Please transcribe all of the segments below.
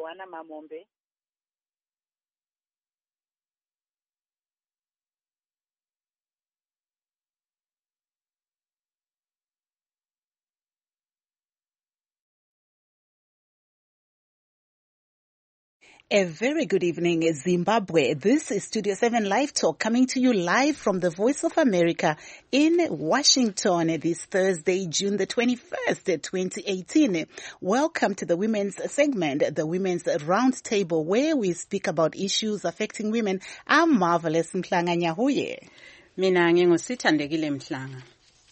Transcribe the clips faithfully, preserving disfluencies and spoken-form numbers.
Joanna Mamombe. A very good evening, Zimbabwe. This is Studio seven Live Talk coming to you live from the Voice of America in Washington this Thursday, June the twenty-first, twenty eighteen. Welcome to the Women's segment, the Women's Roundtable, where we speak about issues affecting women. I'm Marvelous Mhlanga Nyahuye. Mina ngingusithandekile Mhlanga.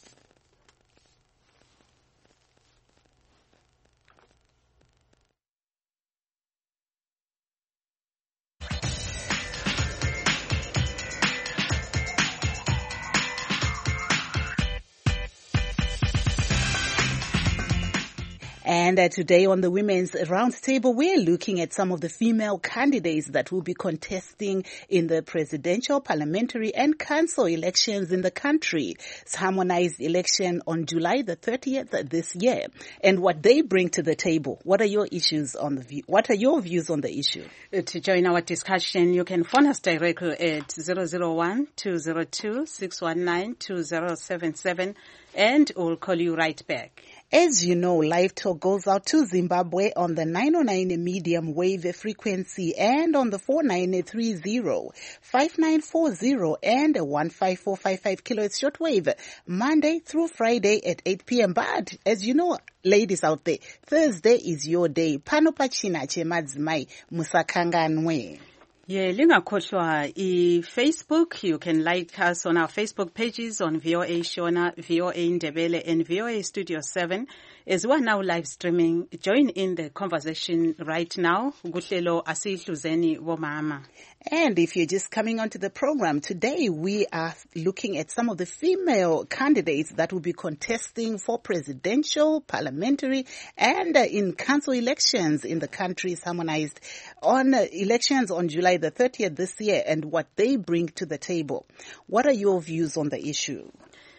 And uh, today on the Women's Roundtable, we're looking at some of the female candidates that will be contesting in the presidential, parliamentary and council elections in the country. It's harmonized election on July the thirtieth this year. And what they bring to the table. What are your issues on the view? What are your views on the issue? Uh, to join our discussion, you can phone us directly at zero zero one, two zero two, six one nine, two zero seven seven and we'll call you right back. As you know, Live Talk goes out to Zimbabwe on the nine oh nine medium wave frequency and on the four nine three zero, five nine four zero and one five four five five kilohertz shortwave, Monday through Friday at eight p.m. But as you know, ladies out there, Thursday is your day. Pano pachina che madzimai musakanganwe. Yeah, lingakhohlwa i-Facebook. You can like us on our Facebook pages on V O A Shona, V O A Ndebele and V O A Studio seven. As we are now live streaming, join in the conversation right now. Guhlelo asihluzeni bomama. And if you're just coming onto the program, today we are looking at some of the female candidates that will be contesting for presidential, parliamentary, and uh, in council elections in the country's harmonized on uh, elections on July the thirtieth this year and what they bring to the table. What are your views on the issue?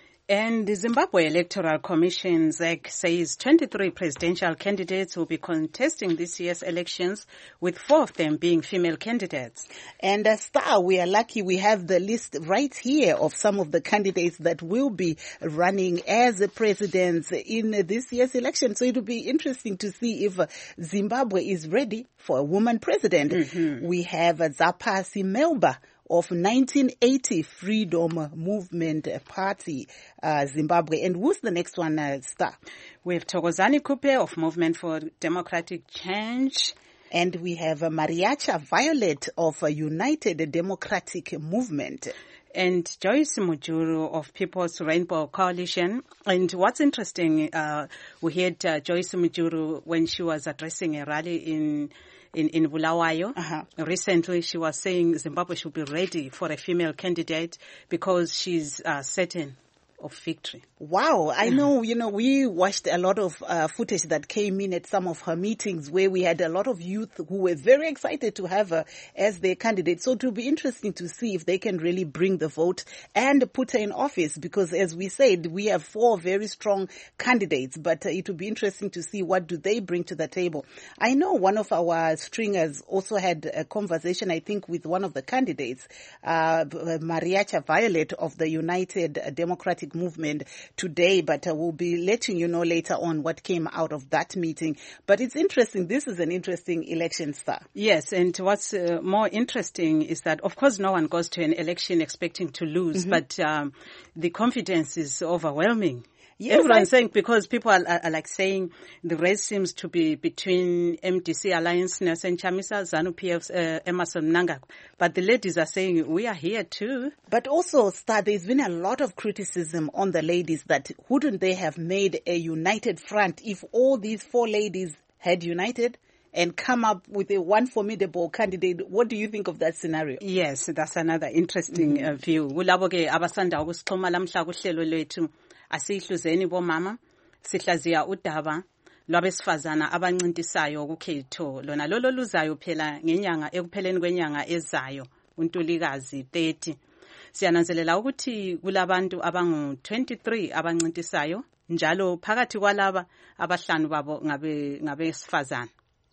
And the Zimbabwe Electoral Commission, Z E C, says twenty-three presidential candidates will be contesting this year's elections, with four of them being female candidates. And uh, Star, we are lucky we have the list right here of some of the candidates that will be running as presidents in uh, this year's election. So it will be interesting to see if uh, Zimbabwe is ready for a woman president. Mm-hmm. We have uh, Zapasi Melba of nineteen eighty Freedom Movement Party, uh, Zimbabwe. And who's the next one, uh, Star? We have Thokozani Kupe of Movement for Democratic Change. And we have uh, Mariacha Violet of uh, United Democratic Movement. And Joyce Mujuru of People's Rainbow Coalition. And what's interesting, uh, we heard uh, Joyce Mujuru when she was addressing a rally in In, in Bulawayo. Uh-huh. Recently, she was saying Zimbabwe should be ready for a female candidate because she's uh, certain of victory. Wow. I know, you know, we watched a lot of uh, footage that came in at some of her meetings where we had a lot of youth who were very excited to have her as their candidate. So it will be interesting to see if they can really bring the vote and put her in office because, as we said, we have four very strong candidates, but uh, it will be interesting to see what do they bring to the table. I know one of our stringers also had a conversation, I think, with one of the candidates, uh, Mariacha Violet of the United Democratic Movement today, but uh, we'll be letting you know later on what came out of that meeting. But it's interesting. This is an interesting election, Star. Yes, and what's uh, more interesting is that, of course, no one goes to an election expecting to lose, mm-hmm. but um, the confidence is overwhelming. Yes, Everyone's I... saying, because people are, are, are like saying the race seems to be between M D C Alliance, Nelson Chamisa, ZANU-P F, uh, Emerson Mnangagwa. But the ladies are saying, we are here too. But also, Star, there's been a lot of criticism on the ladies that wouldn't they have made a united front if all these four ladies had united and come up with a one formidable candidate? What do you think of that scenario? Yes, that's another interesting mm-hmm. uh, view. Kulabo-ke abasanda ukusixhoma lamhla kuhlelo lwethu asihluzeni bomama sihlaziya udaba lwabesifazana abancintisayo kukhetho lona lolo luzayo phela ngenyanga ekupheleni kwenyanga ezayo uNtulikazi thirty. Siyananzelela ukuthi kulabantu abangu twenty-three abancintisayo njalo phakathi kwalaba abahlanu babo ngabe ngabesifazana.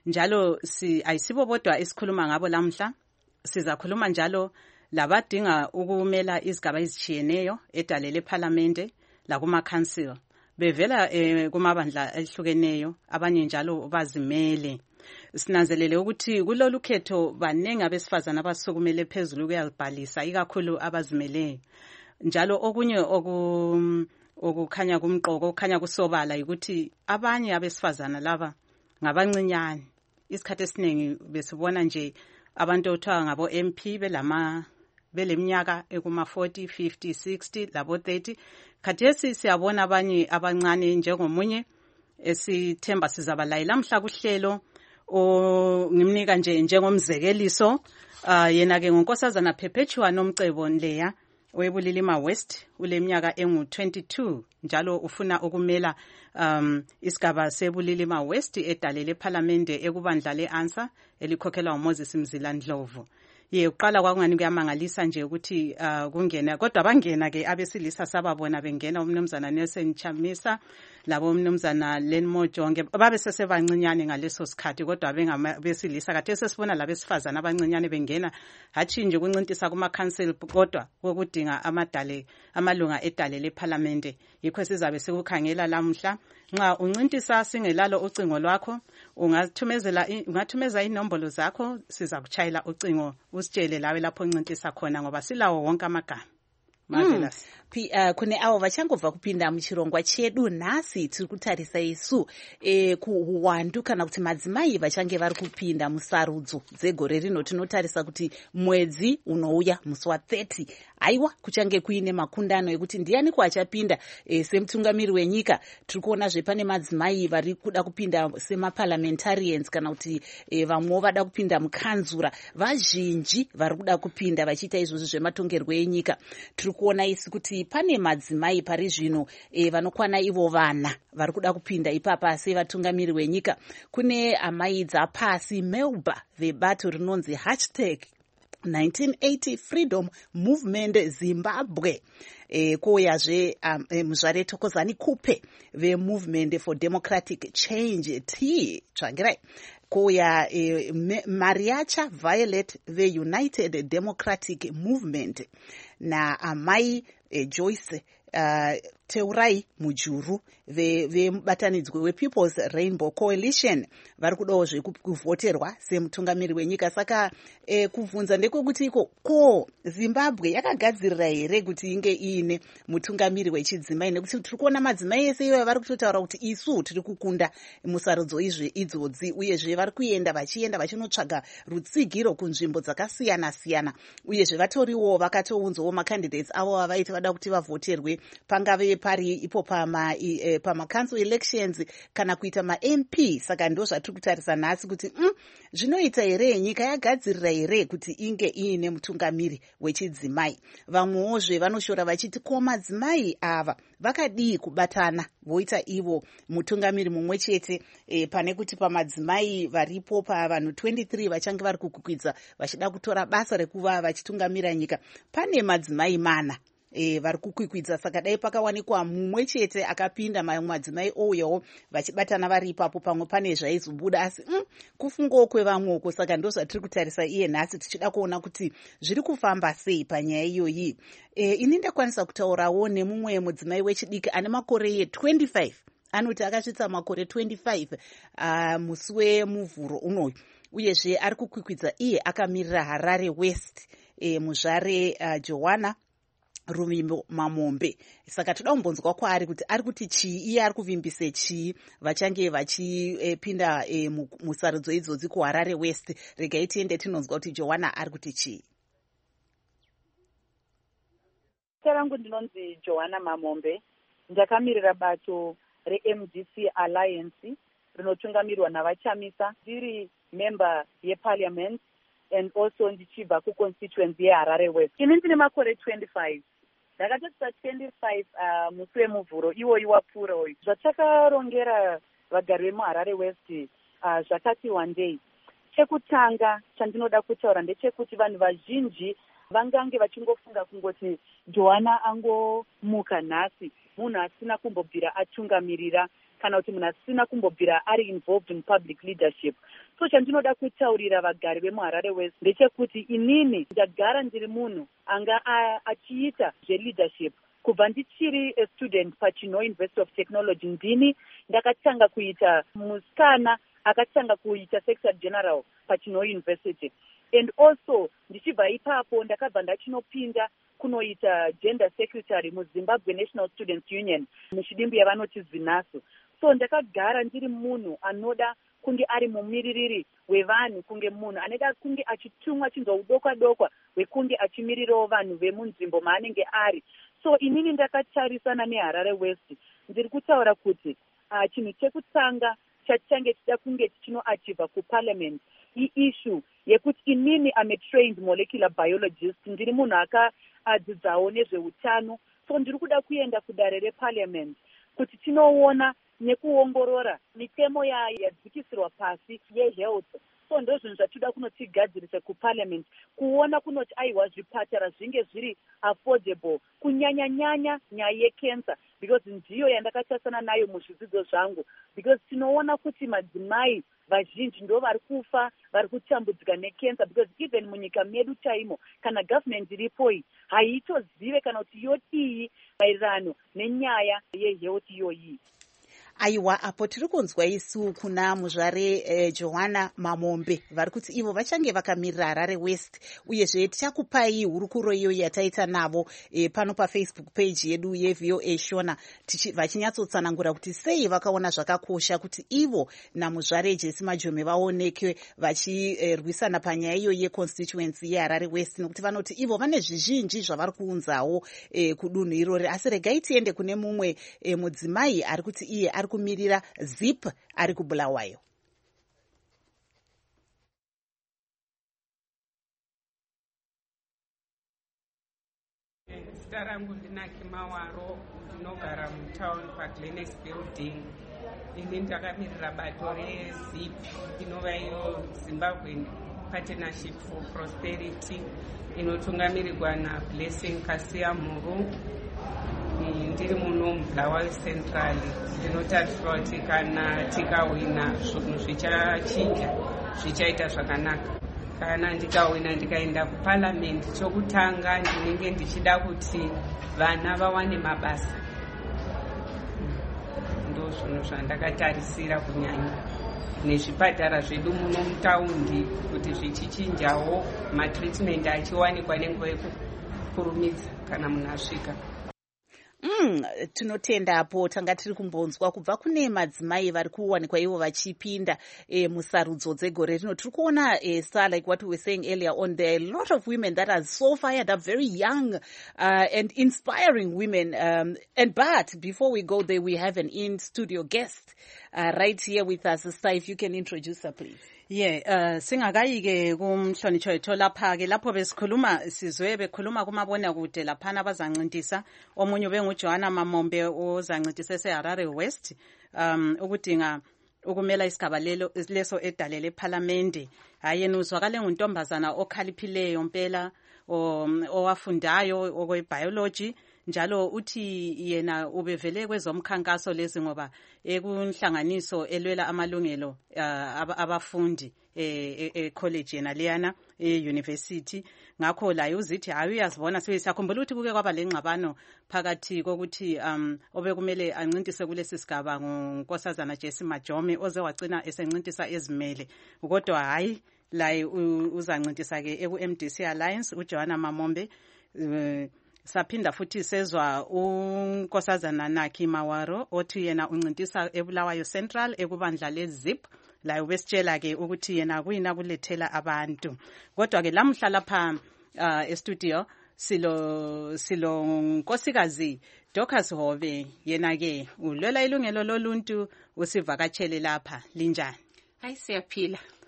njalo si ayisibo bodwa esikhuluma ngabo lamhla, sizakhuluma njalo labadinga ukumela izigaba ezitshiyeneyo edalele eParliamente lakuma council bevela eh, kumabandla ehlukeneyo, abanye njalo bazimele. Sinanzelele ukuthi kulolu khetho banengi abesifazana abasukumele phezulu kuyalibhalisa, ikakhulu abazimeleyo. Njalo okunye oku okukhanya kumqoko, okukhanya kusobala ukuthi abanye abesifazana laba ngabancinyane. Isikhathi esiningi besibona nje abantu othiwa ngabo M P belama beleminyaka ekuma forty, fifty, sixty labo thirty. Khathesi siyabona abanye abancane njengomunye esithemba sizabalayela mhla kuhlelo o ngimnika nje njengomzekeliso. Uh, yena ke ngonkosazana Perpetua Nomcebo Nleya weBulilima West, uleminyaka engu twenty-two, njalo ufuna ukumela um isigaba seBulilima West edalele eParliamente ekubandla leANSA elikhokhelwa uMoses Mzila Ndlovu. Ye uqala kwakungani kuyamangalisa nje ukuthi uh, kungena, kodwa bangena ke abesilisa sababona bengena umnumzana Nelson Chamisa labo umnumzana Lenmo Jonge, babe sesebancinyane ngaleso sikhathi, kodwa bengabesilisa. Kade sesibona labesifazana abancinyane bengena, hatshi nje kuncintisa kuma council, kodwa kokudinga amadale amalunga edale leParliamente. Yikho sizabe sikukhangela lamhla. Nxa uncintisa singelalo ucingo lwakho, ungathumezela ungathumeza inombolo zakho, sizakuchayela ucingo usitshele lawe lapho uncintisa khona, ngoba silawo wonke amagama. Mm. Uh, kune avo vachangobva kupinda muchirongwa chedu, nhasi tiri kutarisa isu e, kuwandu kana kuti madzimai vachange vari kupinda musarudzo dzegore rino. Tinotarisa kuti mwedzi unouya musi wathirty, aiwa kuchange kuine makundano ekuti ndiani kwachapinda e, semutungamiri wenyika. Tiri kuonazve pane madzimai vari kuda kupinda semaparliamentarians kana kuti e, vamwewo vada kupinda mukanzura. Vazhinji vari kuda kupinda vachiita izvozvo zvematongerwo enyika. Tiri kuona isi kuti pane madzimai pari zvino e, vanokwana ivo vana vari kuda kupinda ipapa sevatungamiri wenyika. Kune amai dzapasi Melba vebato rinonzi hashtag nineteen eighty Freedom Movement Zimbabwe. E, koyazve um, e, muzvare Thokozani Kupe veMovement for Democratic Change T tsvangirai. Koya e, Mariacha Violet veUnited Democratic Movement na amai e, Joyce uh, Teurai Mujuru vemubatanidzwe ve wePeople's Rainbow Coalition vari kudawo zvekuvhoterwa semutungamiri wenyika. Saka e, kubvunza ndekwekuti iko ko Zimbabwe yakagadzirira here kuti inge iine mutungamiri wechidzimai, nekuti tiri kuona madzimai ese ivo vari kutotaura kuti isu tiri kukunda musarudzo izve idzodzi, uyezve vari kuenda vachienda vachinotsvaga rutsigiro kunzvimbo dzakasiyana siyana, uyezve vatoriwo vakatounzwawo macandidates avo vavaiti vada kuti vavhoterwe, pangave pari ipo pama e, pama council elections kana kuita ma M P. Saka ndo zvatiri kutarisa nhasi kuti mm, zvinoita here nyika yagadzirira here kuti inge iine mutungamiri wechidzimai. Vamwewo zve vanoshora vachiti ko madzimai ava vakadii kubatana voita ivo mutungamiri mumwe chete, e, pane kuti pamadzimai varipo pavanhu twenty-three vachange vari kukukwidza vachida kutora basa rekuva vachitungamira nyika, pane madzimai mana E, vari kukwikwidza. Saka dai pakawanikwa mumwe chete akapinda, mamwe madzimai ouyawo vachibatana vari ipapo, pamwe pane zvaizobuda, asi mm, kufungawo kwevamweko. Saka ndo zvatiri kutarisa iye nhasi, tichida kuona kuti zviri kufamba sei panyaya iyoyi. E, ini ndakwanisa kutaurawo nemumwe mudzimai wechidiki ane makore ye twenty-five, anoti akasvitsa makore twenty-five uh, musi wemuvhuro unoyu, uyezve ari kukwikwidza. Iye akamirira Harare West, e, muzvare uh, Joanna Rumimbo Mamombe. Saka toda kumbonzwa kwaari kuti ari kuti chii, iye ari kuvimbise chii vachange vachipinda e, musarudzo idzodzi kuHarare West. Regai tiende tinonzwa kuti Joanna ari kuti chii. Rangu ndinonzi Joanna Mamombe, ndakamirira bato reM D C Alliance rinotungamirwa navachamisa, ndiri member yeparliament and also ndichibva kuconstituency yeHarare West. Ini ndine makore twenty-five. Ndakatotsa twenty-five uh, musi wemuvhuro iwoyi wapfuura uyu. Zvatakarongera vagari vemuHarare West uh, zvakati one day. Chekutanga chandinoda kutaura ndechekuti vanhu vazhinji vangange vachingofunga kungoti Joanna angomuka nhasi, munhu asina kumbobvira atungamirira kana kuti munhu asina kumbobvira ari involved in public leadership. So chandinoda kutaurira vagari vemuHarare West ndechekuti inini ndagara ndiri munhu anga achiita zve-leadership kubva ndichiri a student paChinho University of Technology. Ndini ndakatanga kuita musikana akatanga kuita secretary general paChinho University, and also ndichibva ipapo ndakabva ndachinopinda kunoita gender secretary muZimbabwe National Students Union muchidimbu yavanoti ZINASU. So ndakagara ndiri munhu anoda kunge ari mumiririri wevanhu, kunge munhu anoda kunge achitumwa chinzwa udokwa dokwa wekunge achimirirawo vanhu vemunzvimbo maanenge ari. So inini ndakatarisana neHarare West ndiri kutaura kuti uh, chinhu chekutanga chachange chida kunge chinoachivha kuparliament iissue yekuti inini am a trained molecular biologist, ndiri munhu akadzidzawo nezveutano. So ndiri kuda kuenda kudare reparliament kuti tinoona nekuongorora mitemo yadzikisirwa pasi yehealth. So ndo zvinhu zvatoda kunotigadzirisa kuparliament, kuona kunoti aiwa zvipatara zvinge zviri affordable, kunyanya nyanya nyaya yecancer, because ndiyo yandakatasana nayo muzvidzidzo zvangu, because tinoona kuti madzimai vazhinji ndo vari kufa, vari kutambudzika necancer, because even munyika medu chaimo kana government iripoi haitozive kana kuti yotii maererano nenyaya yehealth iyoyi. Aiwa, apo tiri kunzwa isu kuna muzvare eh, Joanna Mamombe vari kuti ivo vachange vakamirira Harare West, uyezve tichakupai hurukuro iyoyi yataita navo eh, pano paFacebook page yedu yeV O A Shona, vachinyatsotsangura kuti sei vakaona zvakakosha kuti ivo namuzvare Jesse Majome vaonekwe vachirwisana eh, panyaya iyoyi yeconstituency yeHarare West, nokuti vanoti ivo vane zvizhinji zvavari kuunzawo eh, kudunhu irori. Asi regai tiende kune mumwe eh, mudzimai ari kuti iye ari kumirira ZIP ari kuBulawayo. Zita rangu ndinaki Mawaro, ndinogara mutown paGlenex building. Ini ndakamirira bato reZIP inova iyo Zimbabwe Partnership for Prosperity inotungamirirwa naBlessing Kasia Muru. Ndiri muno muBulawayo Central. Ndinotarisirwa kuti kana tikawina zvinhu zvichachinja, zvichaita zvakanaka. Kana ndikawina ndikaenda kuparliament, chokutanga ndinenge ndichida kuti vana vawane mabasa. Ndo zvinhu zvandakatarisira kunyanya. Nezvipatara zvedu muno mutaundi kuti zvichichinjawo, matreatment achiwanikwa nenguva yekukurumidza kana munhu asvika. Mm, tinotenda apo tanga tiri kumbonzwa kubva kune madzimai vari kuwanikwa ivo vachipinda e, musarudzo dzegore rino. Tiri kuona e, star like what we were saying earlier on, there are a lot of women that are so fired up, very young uh, and inspiring women. Um, and but before we go there, we have an in-studio guest uh, right here with us. Star, if you can introduce her, please. Yeah, uh, singakayike kumhlonitsho yethu lapha ke lapho besikhuluma sizwe bekhuluma kumabona kude laphana abazancintisa, omunye benguJoanna Mamombe ozancintisa eHarare West um ukudinga ukumela isigaba lelo leso edalele eParliament. Hayi nuzwakale nguntombazana okhaliphileyo impela owafundayo okwebiology, njalo uthi yena ubevele kwezomkhankaso lezi ngoba ekunhlanganiso elwela amalungelo uh, abafundi e-college yena leyana e-university. Ngakho la uzithi hayi uyazibona siyakhumbula ukuthi kuke kwaba lengxabano phakathi kokuthi um obekumele ancintise kulesi sigaba ngunkosazana Jesse Majome oze wacina esencintisa ezimele, kodwa hayi la uzancintisa ke eku-M D C Alliance uJoanna Mamombe. uh, Saphinda futhi sezwa unkosazana Naki Mawaro othi yena uncintisa eBulawayo Central ekubandla leZIP, la ubesitshela ke ukuthi yena kuyina kulethela abantu. Kodwa ke lamhla lapha uh, e-studio silo silo nkosikazi Dorcas Hove, yena ke ulwela ilungelo loluntu, usivakatshele lapha. Linjani? Hayi siyaphila.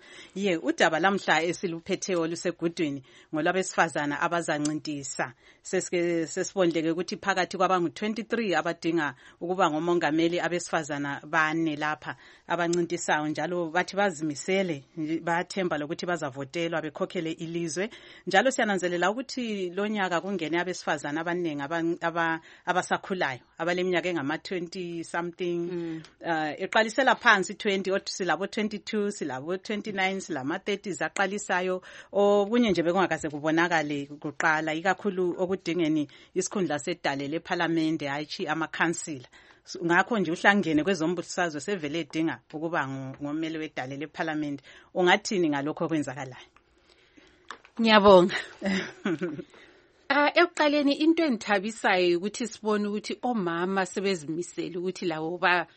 Ye udaba lamhla esiluphetheyo lusegudwini ngolwabesifazana abazancintisa. Sesike sesibondleke ukuthi phakathi kwabangu twenty-three abadinga ukuba ngomongameli abesifazana bane lapha abancintisayo njalo bathi bazimisele bayathemba lokuthi bazavotelwa bekhokhele ilizwe. Njalo siyananzelela ukuthi lonyaka kungene abesifazana abaningi aba abasakhulayo abaleminyaka engama twenty something mm. uh, eqalisela phansi twenty othi silabo twenty-two silabo twenty-nine silama thirty zaqalisayo okunye nje bekungakaze kubonakale kuqala ikakhulu okudingeni isikhundla sedale leParliament hayichi amakhansila. Ngakho nje uhlangene kwezombusazwe sevele edinga ukuba ngomeli wedale leParliament. Ungathini ngalokho okwenzakalayo? Ngiyabonga. Ah ekuqaleni into engithabisayo ukuthi sibone ukuthi omama sebezimisela ukuthi lawo ba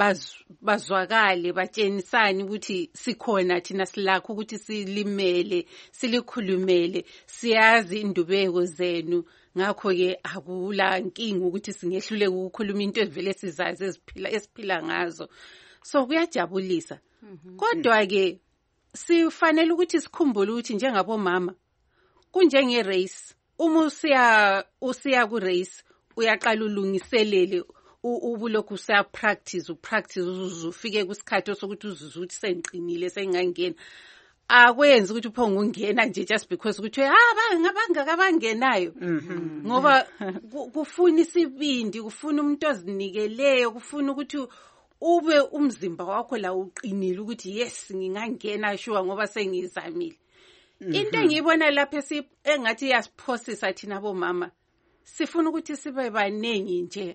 bazwakale batshenisana ukuthi sikhona thina silakho ukuthi silimele silikhulumele siyazi indubeko zenu. Ngakho ke akula inkinga ukuthi singehluleke ukukhuluma into evele sizazi esiphila esiphila ngazo. So kuyajabulisa. Kodwa ke sifanele ukuthi sikhumbule ukuthi njengabomama kunjenge race. Uma usiya usiya ku race uyaqala ulungiselele ubulokhu usa practice upractice uzufike kusikhathi sokuthi uzuze ukuthi sengiqinile sengangena. Akwenzi ukuthi uphonge ungena nje just because ukuthi ah ngabangaka abangenayo ngoba kufuna isibindi kufuna umuntu ozinikeleyo kufuna ukuthi ube umzimba wakho la uqinile ukuthi yes ngingangena sure ngoba sengizamile. Into engiyibona lapha engathi yasiphosisa thina bomama sifuna ukuthi sibe banengi nje.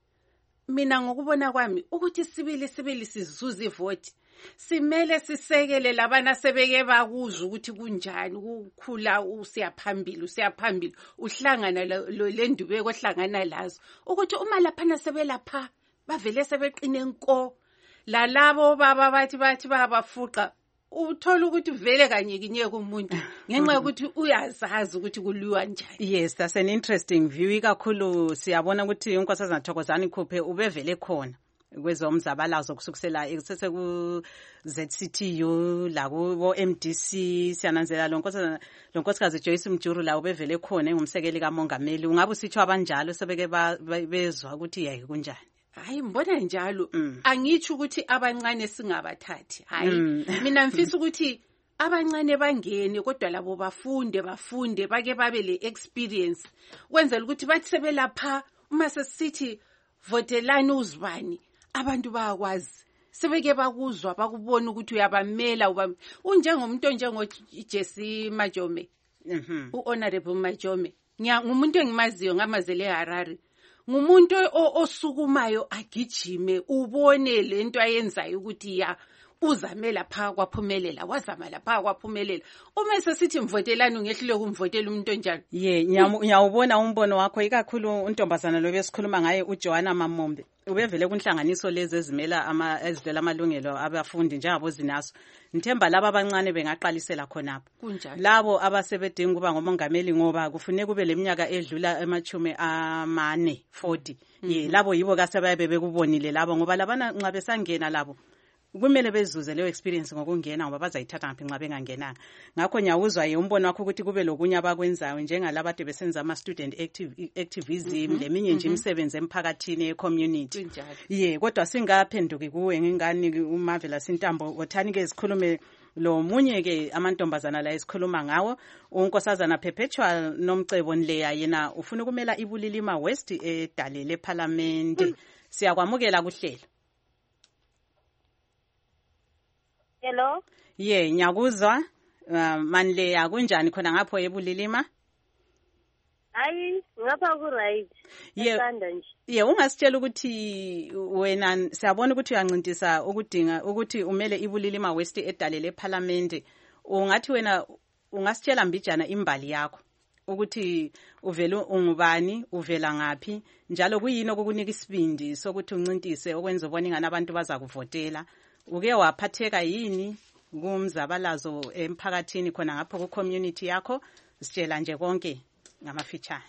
Mina ngokubona kwami ukuthi sibili sibili sizuze ivote simele sisekele labana sebeke bakuzwa ukuthi kunjani ukukhula usiyaphambili usiyaphambili uhlangana lendubeko ohlangana lazo ukuthi uma lapha sebelapha bavele sebeqine nko lalabo baba bathi bathi babafuqa uthola ukuthi vele kanye kinyeke umuntu ngenxa yokuthi uyazazi ukuthi kuliwa njani. Yes, that's an interesting view. Ikakhulu siyabona ukuthi unkosazana Thokozani Khuphe ubevele khona kwezomzabalazo kusukusela eksese ku Z C T U la ku M D C siyananzela lonkosazana lonkosikazi Joyce Mjuru la ubevele khona engumsekeli kamongameli. Ungabe usitsho abanjalo sebeke bezwa ukuthi yayi kunjani? Hayi mbona njalo angithi ukuthi abancane singabathathi hayi mina mfisa ukuthi abancane bangene kodwa labo bafunde bafunde bake babe le experience kwenzela ukuthi bathi sebelapha uma sesithi votelani uzibani abantu bayakwazi sebeke bakuzwa bakubona ukuthi uyabamela unjengomuntu onjengo Jesse Majome uHonorable Majome ngumuntu engimaziyo ngamazele eHarare ngumuntu osukumayo agijime ubone lento ayenzayo ukuthi ya uzamela pha kwaphumelela wazama lapha kwaphumelela uma sesithi mvotelani ngehlule kumvotela umuntu onjani. Ye nyawubona umbono wakho ikakhulu untombazana lo besikhuluma ngaye uJoanna Mamombe ubevele kunhlanganiso lezi ezimela ama ezidlela amalungelo abafundi njengabo zinaso. Ngithemba laba abancane bengaqalisela khonapho labo abasebedinga kuba ngomongameli ngoba kufuneka kube leminyaka edlula emachume amane forty. Ye labo yibo kasebabe bekubonile labo ngoba labana nxa besangena labo kumele bezuze leyo experience ngokungena ngoba bazayithatha ngaphi nxa bengangenanga. Ngakho nyawuzwa ye umbono wakho ukuthi kube lokunye abakwenzayo njengalabo ade besenza ama student active activism leminye nje imisebenzi emphakathini e-community. Ye kodwa singaphenduki kuwe ngingani uMavela Sintambo othani ke sikhulume lo munye ke amantombazana la esikhuluma ngawo unkosazana Perpetual Nomcebo Nleya yena ufuna kumela iBulilima West edale leParliament. Siyakwamukela kuhlelo. Hello. Ye nyakuzwa uh, Manleya kunjani khona ngapho eBulilima? Hayi ngapha ku right. Esanda nje. Ye ungasitshela ukuthi wena siyabona ukuthi uyancintisa ukudinga ukuthi umele iBulilima West edale leParliament. Ungathi wena ungasitshela mbijana imbali yakho ukuthi uvela ungubani uvela ngapi njalo kuyini okukunika isibindi sokuthi uncintise okwenza ubona ingane abantu baza kuvotela. Uke waphatheka yini kumzabalazo emphakathini khona ngapho ku community yakho sitshela nje konke ngamafitshane.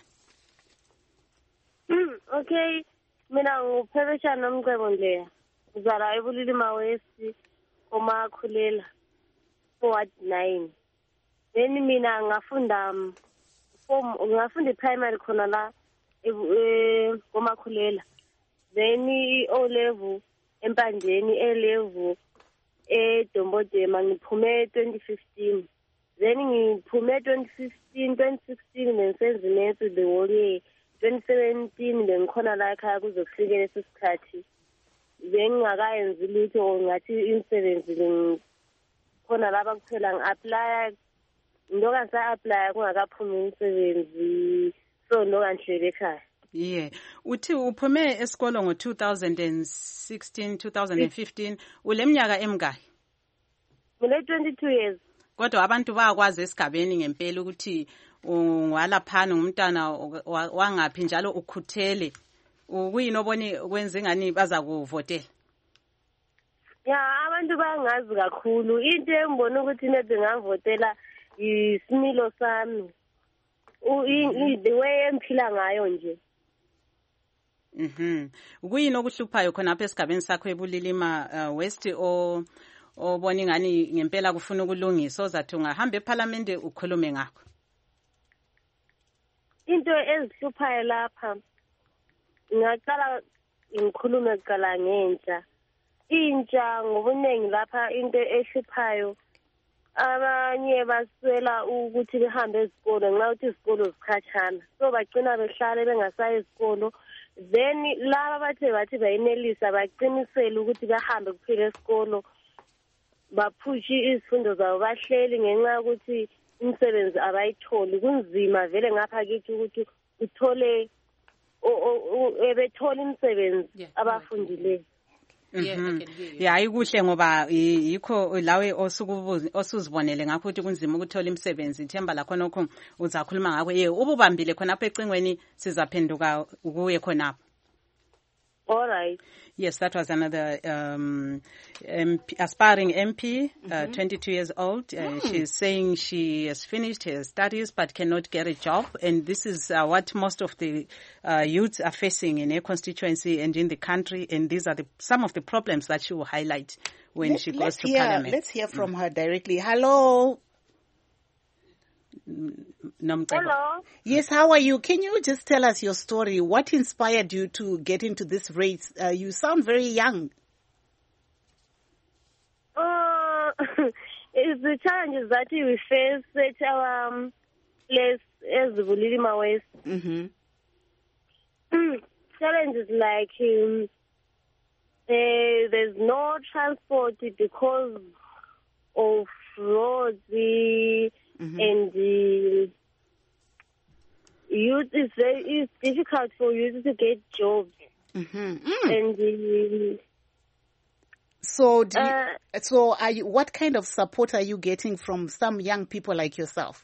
Mm okay mina uPerpetual Nomcebo Nleya uzala eBulilima West omakhulela forward nine. Then mina ngafunda um, form ngafunda primary khona la eMakhulela. Then i-O level empandeni, A level eDombodema ngiphume twenty fifteen. Then ngiphume twenty fifteen, twenty sixteen ngisenza imethu the whole year. twenty seventeen bengikhona la ekhaya kuzokufika leso sikhathi. Bengingakayenzi lutho ngathi imisebenzi ngikhona laba kuphela ngi-apply ndoka sa-apply kungakaphumi imisebenzi so ndoka ngihlele ekhaya. Yeah. Uthi uphume esikolo ngo two thousand sixteen, two thousand fifteen. Uleminyaka emingaki? Ngile twenty-two years. Kodwa abantu bayakwazi esigabeni ngempela ukuthi ungwalaphana ngumntana wangaphi njalo ukhuthele. Ukuyini oboni kwenza ingani baza kuvotela? Ya, abantu bayangazi kakhulu. Into engibona ukuthi nebe ngavotela isimilo sami. U the way emphila ngayo nje. Mhm. Ukuyini okuhluphayo khona apha esigabeni sakho eBulilima uh, West o obona ingani ngempela kufuna ukulungisa ozathi ungahamba eParliament ukhulume ngakho? Into ezihluphayo lapha ngaqala ngikhulume kuqala ngentsha. Intsha ngobuningi lapha into ehluphayo abanye baswela ukuthi behambe ezikolo nxa ukuthi izikolo zikhatshana. So bagcina behlale bengasayi ezikolo. Then laba bathe bathi bayenelisa baqinisele ukuthi bahambe kuphela esikolo. Baphushi izifundo zabo bahleli ngenxa ukuthi umsebenzi abayitholi. Kunzima vele ngapha kithi ukuthi uthole ebethola umsebenzi abafundileyo. Yeah, ayikuhle ngoba yikho lawe osuzibonele ngakho ukuthi kunzima ukuthola imisebenzi. Ithemba lakho nokho uzakhuluma ngakho. Ye ububambile khona apha ecingweni sizaphenduka kuye khona. All right. Yes, that was another um, M P, aspiring M P, uh, mm-hmm. twenty-two years old. Uh, mm. She's saying she has finished her studies but cannot get a job. And this is uh, what most of the uh, youths are facing in her constituency and in the country. And these are the, some of the problems that she will highlight when Let, she goes to hear, Parliament. Let's hear from mm. her directly. Hello. Hello. Yes, how are you? Can you just tell us your story? What inspired you to get into this race? Uh, you sound very young. Uh, it's the challenges that we face at our um, place as the Bulilima West. Mm-hmm. Challenges like um, uh, there's no transport because of roads. Mm-hmm. And the youth is very it's difficult for youth to get jobs. Mm-hmm. Mm. And the, so, do you, uh, so are you? What kind of support are you getting from some young people like yourself?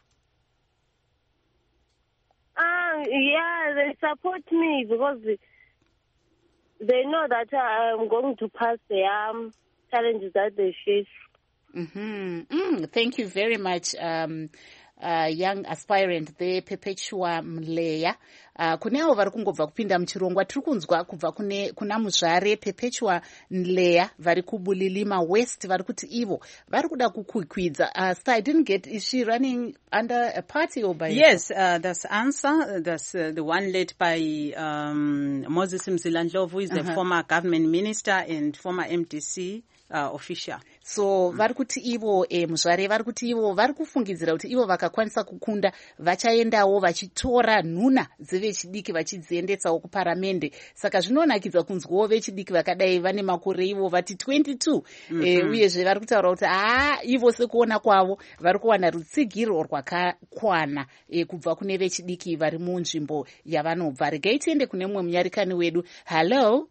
Uh, yeah, they support me because they, they know that I'm going to pass the um, challenges that they face. Mm-hmm. Mm, thank you very much, um, uh, young aspirant there, Perpetua Mleya. Uh, kune avo vari kungobva kupinda muchirongwa tiri kunzwa kubva kune kuna muzvare Perpetua Mleya vari kuBulilima West vari kuti ivo vari kuda kukwikwidza. Uh, so I didn't get, is she running under a party or by? Yes, uh, that's answer. That's uh, the one led by um, Moses Mzila-Ndlovu, who is the uh-huh. former government minister and former M D C. Uh, official. So vari kuti ivo eh, muzvare vari kuti ivo vari kufungidzira kuti ivo vakakwanisa kukunda vachaendawo vachitora nhuna dzevechidiki vachidziendetsawo kuparamende. Saka zvinonakidza kunzwawo vechidiki vakadai vane makore ivo vati twenty-two. Mm-hmm. eh, uyezve vari kutaura kuti haa ivo sekuona kwavo vari kuwana rutsigiro rwakakwana eh, kubva kune vechidiki vari munzvimbo yavanobva. Regai tiende kune mumwe munyarikani wedu. Hello.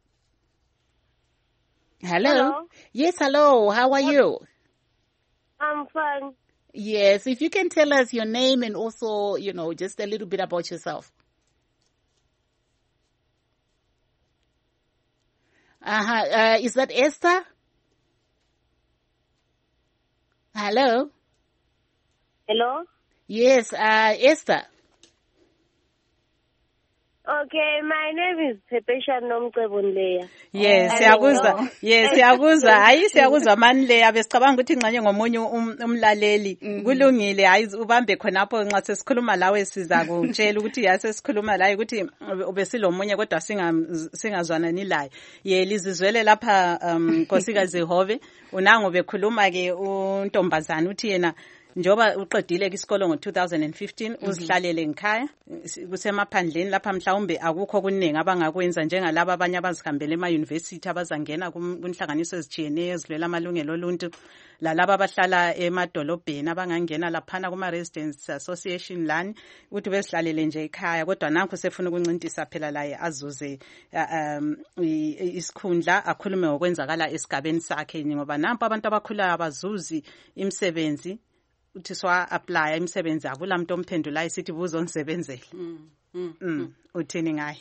Hello? Hello. Yes, hello. How are you? I'm fine. Yes, if you can tell us your name and also, you know, just a little bit about yourself. Uh-huh. Uh, is that Esther? Hello? Hello? Yes, uh, Esther. Okay, my name is Pepesha Nomcebonleya. Yes, siyakuzwa. Yes, siyakuzwa. Hayi siyakuzwa Manleya besicabanga ukuthi ngxanye ngomunye umlaleli. Kulungile hayi ubambe khonapho nxa sesikhuluma lawe siza kutshela ukuthi yase sikhuluma la ukuthi ubesilomunye kodwa singa singazwanani laye. Ye lizizwele lapha Nkosikazi Hove unango bekhuluma ke untombazana uthi yena njoba uqedile isikolo ngo two thousand fifteen uzihlalele ngikhaya kusemaphandleni lapha mhlawumbe akukho kuningi abangakwenza njengalabo abanye abazihambele ema university abazangena kunhlanganiso ezijiyeneyo ezidlulela amalungelo oluntu lalabo abahlala emadolobheni abangangena laphana kuma residents association lani ukuthi besihlalele nje ekhaya kodwa nanku sefuna ukuncintisa phela laye azuze um isikhundla akhulume ngokwenzakala esigabeni sakhe ngoba nampa abantu abakhulayo abazuzi imisebenzi uthi swa apply imisebenzi akula muntu omphendulayo sithi buzonsebenzela mm, mm, mm. uthini ngaye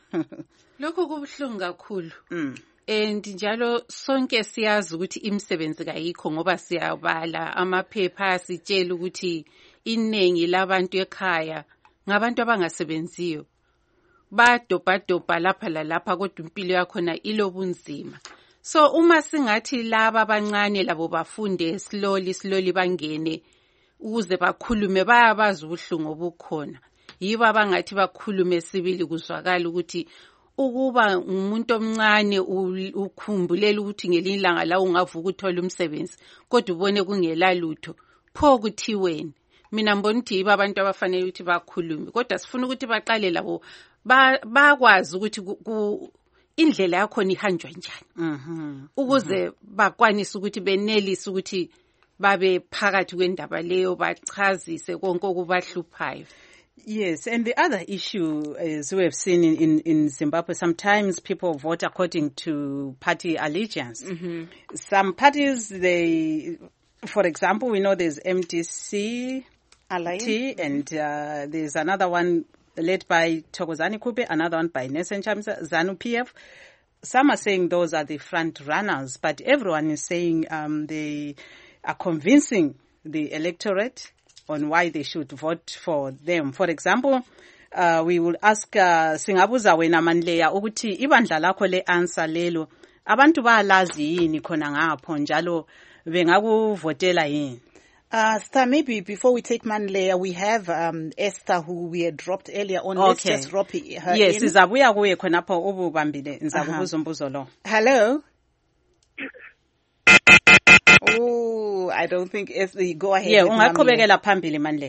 lokho kubuhlungu kakhulu mm. and njalo sonke siyazi ukuthi imisebenzi kayikho ngoba siyabala amaphepha sitshela ukuthi iningi labantu ekhaya ngabantu abangasebenziyo badobhadobha lapha lalapha kodwa impilo yakhona ilobunzima. So uma singathi laba abancane labo bafunde slowly slowly bangene ukuze bakhulume bayabazi ubuhlungu obukhona yiba abangathi bakhulume sibili kuzwakala ukuthi ukuba umuntu omncane ukhumbulela ukuthi ngelinye ilanga la ungavuka uthola umsebenzi kodwa ubone kungela lutho pho kuthi wena mina mbona ukuthi yiba abantu abafanele ukuthi bakhulume kodwa sifuna ukuthi baqale labo bakwazi ukuthi indlela yakho ihanjwa njani mhm ukuze bakwanise ukuthi benelise ukuthi babe phakathi kwendaba leyo bachazise konke okubahluphayo. Yes, and the other issue, as we have seen in, in, in Zimbabwe, sometimes people vote according to party allegiance. Mm-hmm. Some parties, they, for example, we know there's M D C Alliance, and uh, there's another one led by Thokozani Kube, another one by Nelson Chamisa, ZANU P F. Some are saying those are the front runners, but everyone is saying um, they are convincing the electorate on why they should vote for them. For example, uh, we will ask uh, Singabuza wena Manleya ukuthi ibandla lakho le answer lelo abantu bayalazi yini khona ngapho njalo bengakuvotela yini. Uh, Star, maybe before we take Manleya, we have um, Esther who we had dropped earlier on. Okay. Let's just drop her yes, in. sizabuya kuye khonapho ububambile ngizakubuza umbuzo lo. Hello. Oh, I don't think Esther, go ahead. Yeah, ungaqhubekela phambili Manleya.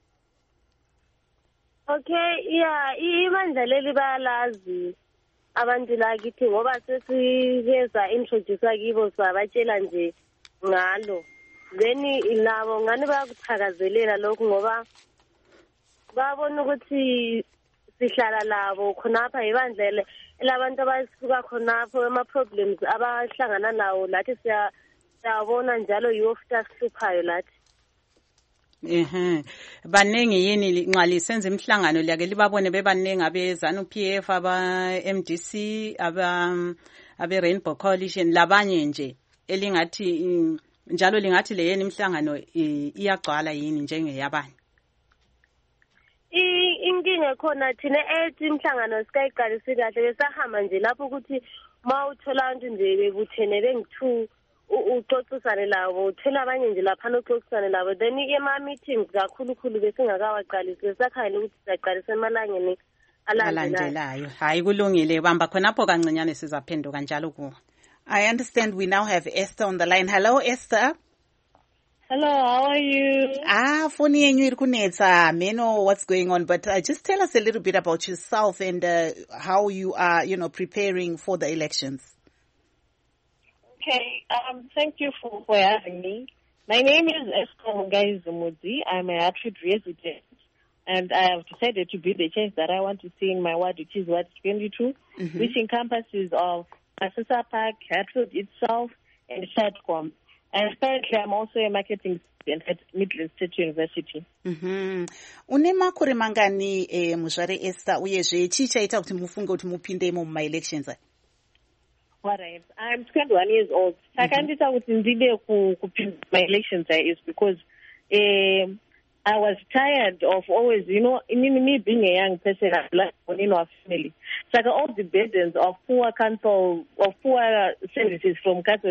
Okay, yeah, ibandla leli bayalazi abantu la kithi ngoba sesiyeza introduce kibo sabatshela nje ngalo. Then labo ngani bayakuthakazelela lokho ngoba babona ukuthi sihlala labo khonapha ibandla labantu abasuka khonapho ama problems abahlangana nawo lathi siya siyabona njalo yofta sihluphayo lathi. Ehe banengi yini nxa lisenza imhlangano liyake libabone bebanengi abe ZANU P F aba M D C aba abe Rainbow Coalition labanye nje elingathi njalo lingathi le yeni imhlangano iyagcwala yini njengeyabanye. Inkinga khona thina ethi imhlangano sikayiqalisi kahle besahamba nje lapho ukuthi mawuthola abantu nje bebuthene bengi-two uxoxisane labo uthola abanye nje lapha noxoxisane labo then ema meetings kakhulukhulu besingakawaqalisi besakhayela ukuthi siyaqalisa emalangeni alandelayo. Hayi kulungile bamba khonapho kancinyane sizaphenduka njalo kuwo. I understand we now have Esther on the line. Hello, Esther. Hello, how are you? Ah, phone yenyu iri kunetsa. May know what's going on, but uh, just tell us a little bit about yourself and uh, how you are, you know, preparing for the elections. Okay, um, thank you for, for having me. My name is Esther Mungai Zumudzi. I'm a Hatfield resident, and I have decided to be the change that I want to see in my ward, which is Ward twenty-two, mm-hmm. which encompasses of Masasa Park, Hatfield itself, and Shadcom. And currently, I'm also a marketing student at Midland State University. Mhm. Une makore mangani eh Muzvare Esther uyezve chichaita kuti mufunge kuti mupinde mu elections. All right. I'm twenty-one years old. Sakandita kuti ndide kupinda my elections is because um I was tired of always, you know, me, me being a young person, I like in our family. So I got all the burdens of poor council, of poor services from council.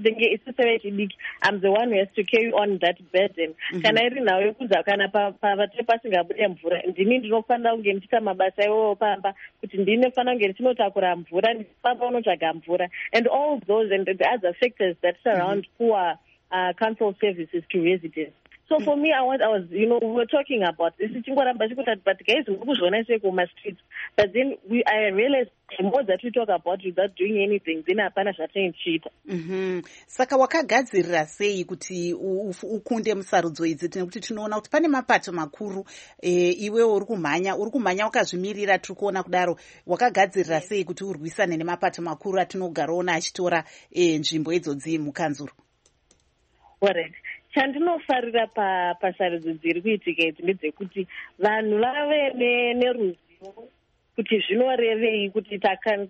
I'm the one who has to carry on that burden. Can I now use a kind of passing a blame for it? And the need to find out again to come about Pampa, which in the Fana against Motakuram and Papa and all those and the other sectors that surround poor uh, council services to residents. So for me, I was, I was, you know, we were talking about this, but guys, my streets. But then we, I realized the more that we talk about without doing anything, then I punish a cheat. Mhm. Saka wakagadzirira sei kuti ukunde musarudzo idzi nekuti tinoona kuti pane mapato makuru iwewe uri kumhanya uri kumhanya wakazvimirira tiri kuona kudaro wakagadzirira sei kuti urwisane nemapato makuru atinogaraona achitora nzvimbo idzodzi mukanzuro. Alright. Chandinofarira pasarudzo dziri kuitika idzi ndedzekuti vanhu vave neruzivo kuti zvinorevei kuti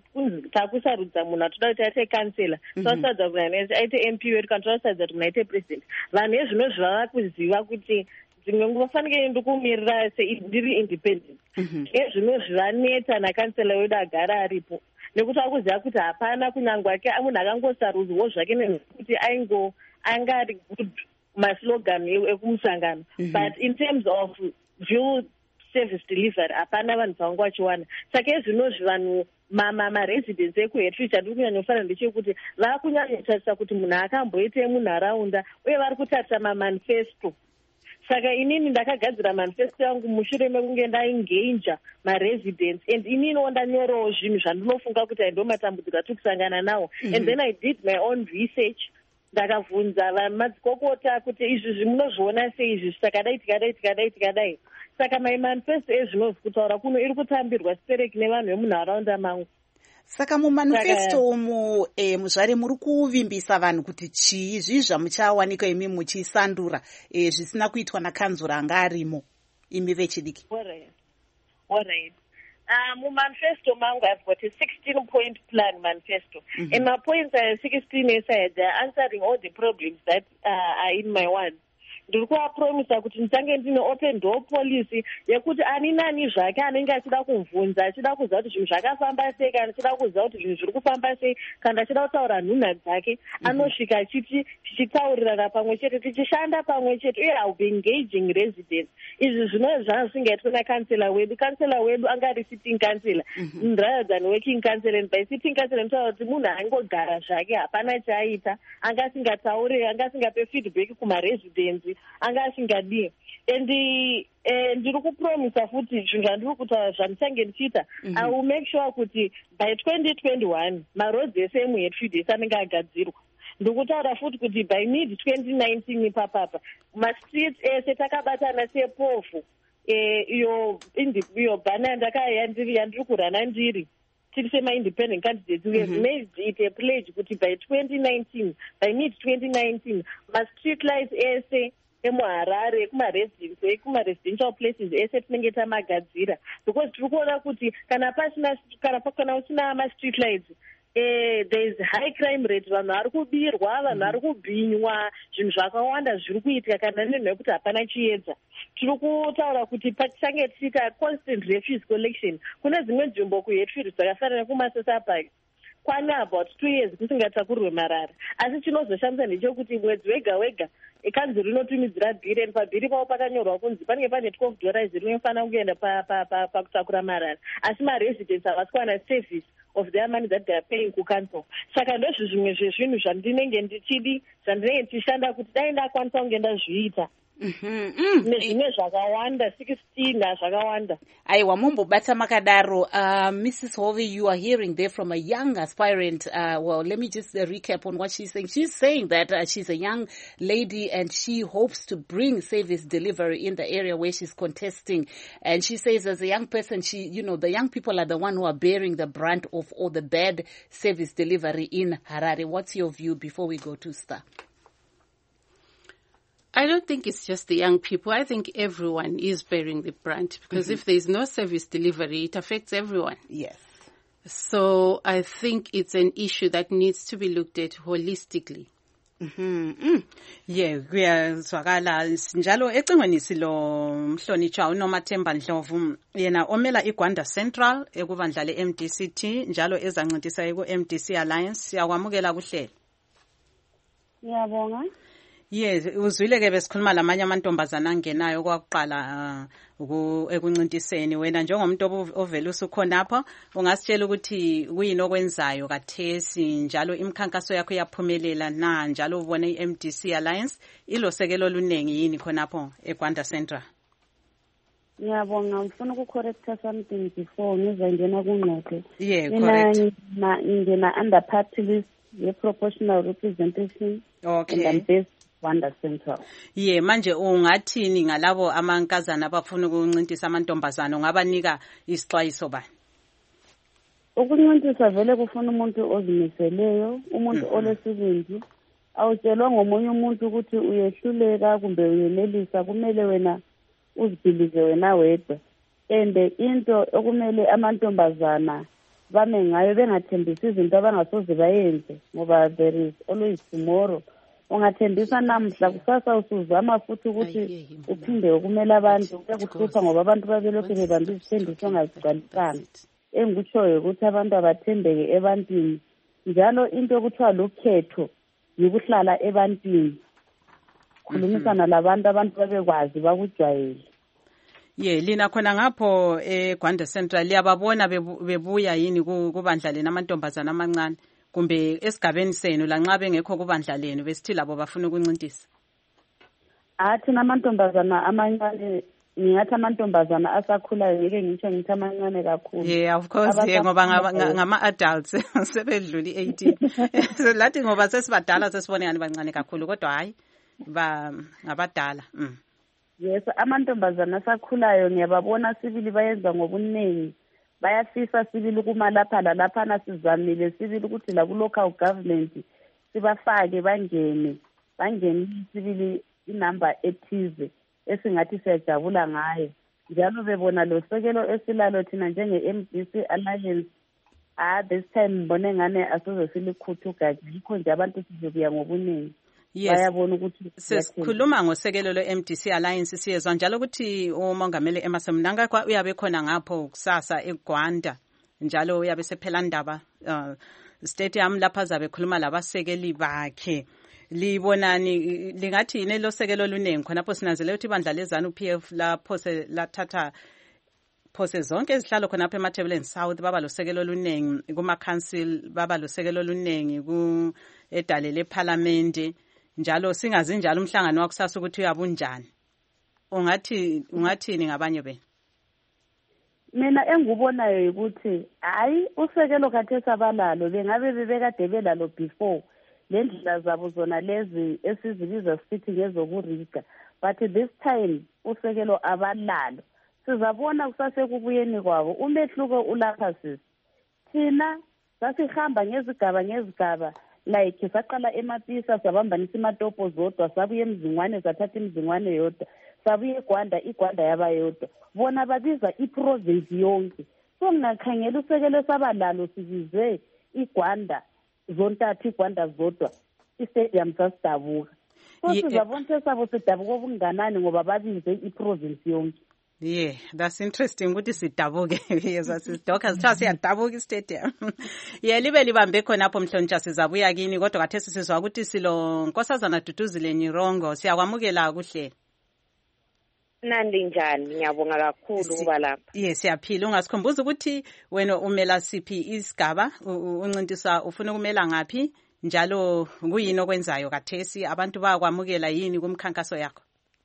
takusarudza munhu atoda kuti aite kansela tosaudza kuti munhu aite M P wedu kana tosaudza kuti munhu aite president. Vanhu ezvino zvava kuziva kuti dzimwe nguva fanike ndikumirira ndiri independent. Ezvino zvivaneta nakansela wedu agara aripo nekuti akuziva kuti hapana kunyangwa ake munhu akangosarudzwawo zvake nekuti aingo anga ari good maslogan ekumusangano. But in terms of real service delivery hapana vanhu vangu vachiwana. Saka ezvinozvi vanhu maresidents ekuhetri chandiri kunyanyofana ndechekuti vava kunyanyotarisa kuti munhu akamboite munharaunda uye vari kutarisa mamanifesto. Saka inini ndakagadzira manifesto yangu mushure mekunge ndaengaja maresidents and inini ndanyorawo zvinhu zvandinofunga kuti ndo matambudziko atiri kusangana nawo. And then I did my own research. Ndakavhunza madzikokota kuti izvi zvimunozviona sei izvi takadai tikadai tikadai tikadai. Saka mamanifesto ezvinozvi kutaura kuno iri kutambirwa stereki nevanhu vemunharaunda mangu. Saka mumanifesto umu muzvare muri kuvimbisa vanhu kuti chii zvii zvamuchawanika imi muchisandura zvisina kuitwa nakanzura anga arimo imi vechidiki. Alright. Alright. Uh, Manifesto mango, I've got a sixteen point plan manifesto. Mm-hmm. And my points are sixteen aside, they're answering all the problems that uh, are in my one. Ndikuwa promisa kuti nditange ndine open door policy yekuti ani nani zvake anenge achida kumvunza achida kuziva kuti zvinhu zvakafamba sei kana achida kuziva kuti zvinhu zviri kufamba sei kana achida kutaura nhunha dzake anosvika achiti tichitaurirana pamwe chete tichishanda pamwe chete uye I'll be engaging residents. Izvi zvino zvazingaitwa nakansela wedu kansela wedu angari sitting kansela rather than working kansela. And by sitting kansela nditaura kuti munhu angogara zvake hapana chaaita anga asingataure anga asingape feedback kumaresidents anga asingadii. And ndiri kupromisa futi zvinhu zvandiri kutaura zvandichange ndichiita I will make sure kuti by twenty twenty-one maroads ese emuhetfield ese anenge agadzirwa. Ndikutaura futi kuti by mid twenty nineteen papapa mastreets ese takabatana sepofu iyo iyo bhana yandakayandiri yandiri kurana ndiri tiri sema-independent candidates we have made it a pledge kuti by twenty nineteen by mid twenty nineteen ma-street lights ese emuharare ekumaresidence ekumaresidential places ese tinenge tamagadzira because tiri kuona kuti kana pasina kana usina ma-street lights Eh, there is high crime rate, vanhu vari kubirwa, vanhu vari kubhinywa, zvinhu zvakawanda zviri kuitika kana nenhu yekuti hapana chiedza. Tiri kutaura kuti pachange tichiita constant refuse collection. Kune dzimwe nzvimbo kuHatfield dzakafanana kuMasesa Park kwana about two years kusingatakurwe marara. Asi chinozoshamisa ndechekuti mwedzi wega wega ikanzuro inotumidzira bhiri and pabhiri pavo pakanyorwa kunzi panenge pane twelve dollars rinofanira kuenda pakutakura marara. Asi maresidents havasi kuwana service of their money that they are paying kucancel. Saka ndozvo zvimwe zvezvinhu zvandinenge ndichidi zvandinenge ndichishanda kuti dai ndakwanisa kunge ndazviita. Nezvimwe zvakawanda sixteen zvakawanda. Aiwa mumbobata makadaro. uh, Missus Hovey, you are hearing there from a young aspirant. Uh, well, let me just uh, recap on what she's saying. She's saying that uh, she's a young lady and she hopes to bring service delivery in the area where she's contesting. And she says as a young person, she, you know, the young people are the one who are bearing the brunt of all the bad service delivery in Harare. What's your view before we go to Star? I don't think it's just the young people. I think everyone is bearing the brunt because mm-hmm. if there is no service delivery, it affects everyone. Yes. So I think it's an issue that needs to be looked at holistically. Mhm. Yeah, kuyazwakala njalo ecingweni silo Mhlonitshwa uNomathemba Ndlovu yena omela iGwanda Central ekubandla leM D C T njalo ezancintisa ku M D C Alliance. Siyakwamukela kuhlelo. Ngiyabonga. Yes, uzwile ke besikhuluma lamanye amantombazana angenayo kwakuqala uh, ekuncintiseni. Wena njengomuntu ovela usukhona apha ungasitshela ukuthi kuyini okwenzayo kathesi njalo imikhankaso yakho yaphumelela na njalo ubona iM D C Alliance ilosekelo olunengi yini khonapho eGwanda Central? Ngiyabonga, ngifuna ukucorrecta something before ngizangena kungqoqo. Yeah, correct. Mina ngingena under party list ye proportional representation. Okay. And I'm based Gwanda Central. Yeah, manje ungathini ngalabo amankazana abafuna ukuncintisa amantombazana ungabanika isixwayiso bani? Ukuncintisa vele kufuna umuntu ozimiseleyo, umuntu mm-hmm. olesibindi. Awutshelwa ngomunye umuntu ukuthi uyehluleka kumbe uyenelisa, kumele wena uzibhilize wena wedwa. And into okumele amantombazana bame ngayo bengathembisi izinto abangasoze bayenze ngoba there is always tomorrow. Ungathembisa namhla kusasa usuzama futhi ukuthi uphinde ukumela abantu kuyakuhlupha ngoba abantu babelokhu bebamba izithembiso ongazigcwalisanga. Engikutshoyo ukuthi abantu abathembeke ebantwini njalo into okuthiwa lukhetho yikuhlala ebantwini khulumisana labantu abantu babekwazi bakujwayele. Yeah, lina khona ngapho eGwanda Central liyababona bebuya yini kubandla lena amantombazana amancane kumbe esigabeni senu lanxa bengekho kubandla lenu besithi labo bafuna ukuncintisa? Athi namantombazana amancane ngingathi amantombazana asakhulayo ngeke ngisho ngithi amancane kakhulu. Yeah, of course, yeah, ngoba ngama adults sebedlula i-eighteen. So lathi ngoba sesibadala sesibone ngani bancane kakhulu kodwa hayi ba ngabadala. Mm. Yes, amantombazana asakhulayo ngiyababona sibili bayenza ngobuningi. Bayafisa sibili kuma lapha la lapha nasizamile sibili ukuthi la ku local government sibafake bangene bangene sibili inumber ethize esingathi siyajabula ngayo njalo bebona lo sekelo esilalo thina njenge M D C Alliance. Ah, this time mbone ngane asoze silikhuthuka yikho nje abantu sizobuya ngobuningi. Yes, sesikhuluma ngosekelo lo-M D C Alliance siyezwa njalo ukuthi umongameli Emmerson Mnangagwa uyabe khona ngapho kusasa eGwanda njalo uyabe sephela ndaba uh, stadium lapha zabe khuluma labasekeli bakhe. Libonani lingathi yini lo sekelo lunengi khonapho sinanzele ukuthi ibandla lezana uP F lapho lathatha phose zonke izihlalo khonapho eMathebeleni South baba losekelo lunengi kuma council baba losekelo lunengi ku edale leParliament njalo singazi njalo umhlangano wakusasa ukuthi uyabunjani. Ungathi ungathini ngabanye bena? Mina engubonayo ukuthi hayi usekelo khathesa balalo bengabe bebekade belalo before lendlela zabo zona lezi esizibiza sithi ngezokuriga, but this time usekelo abalalo. Sizabona kusase kubuyeni kwabo umehluko ulapha sisi. Thina sasihamba ngezigaba ngezigaba like saqala eMapisa sabambanisa imatopo zodwa sabuye emzingwane sathatha imzingwane yodwa sabuye eGwanda iGwanda yaba yodwa bona babiza iprovince yonke. So ngingakhangela usekelo sabalalo sibize iGwanda zontathu iGwanda zodwa istadium sasidabuka. So sizabona sabo sidabuka obunganani ngoba babize iprovince yonke. Yeah, that's interesting ukuthi sidabuke yezwa sidoka sithatha siyadabuka istadium. Yeah, libe libambe khonapho Mhlonitshwa sizabuya kini kodwa kathesi sizwa ukuthi silo Nkosazana Duduzile Nyirongo siyakwamukela kuhle. Nandi njani ngiyabonga kakhulu kuba lapha. Yes, siyaphila. Ungasikhumbuza ukuthi wena umela siphi isigaba uncintisa ufuna ukumela ngapi njalo kuyini okwenzayo kathesi abantu bayakwamukela yini kumkhankaso yakho?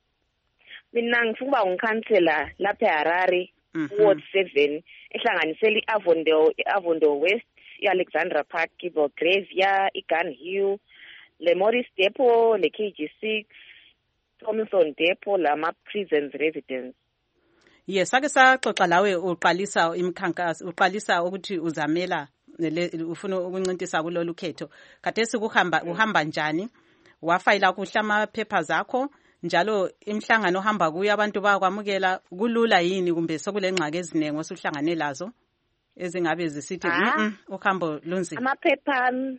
Mina ngifuna ukuba ngikhansela lapha eHarare Ward seven ehlanganisela iAvondo iAvondo West iAlexandra Park iBelgravia iGun Hill le Morris Depot le K G six Tomlinson Depot lama prisons residents. Yes, ake saxoxa lawe uqalisa imikhankaso uqalisa ukuthi uzamela ufuna ukuncintisa kulolu khetho. Kathesi kuhamba uhamba njani? Wafayila kuhla ama papers akho njalo imhlangano ohamba kuyo abantu bayakwamukela kulula yini kumbe sokulengxaki eziningi osuhlangane lazo ezingabe zisithi uhambo lunzima? Amaphepha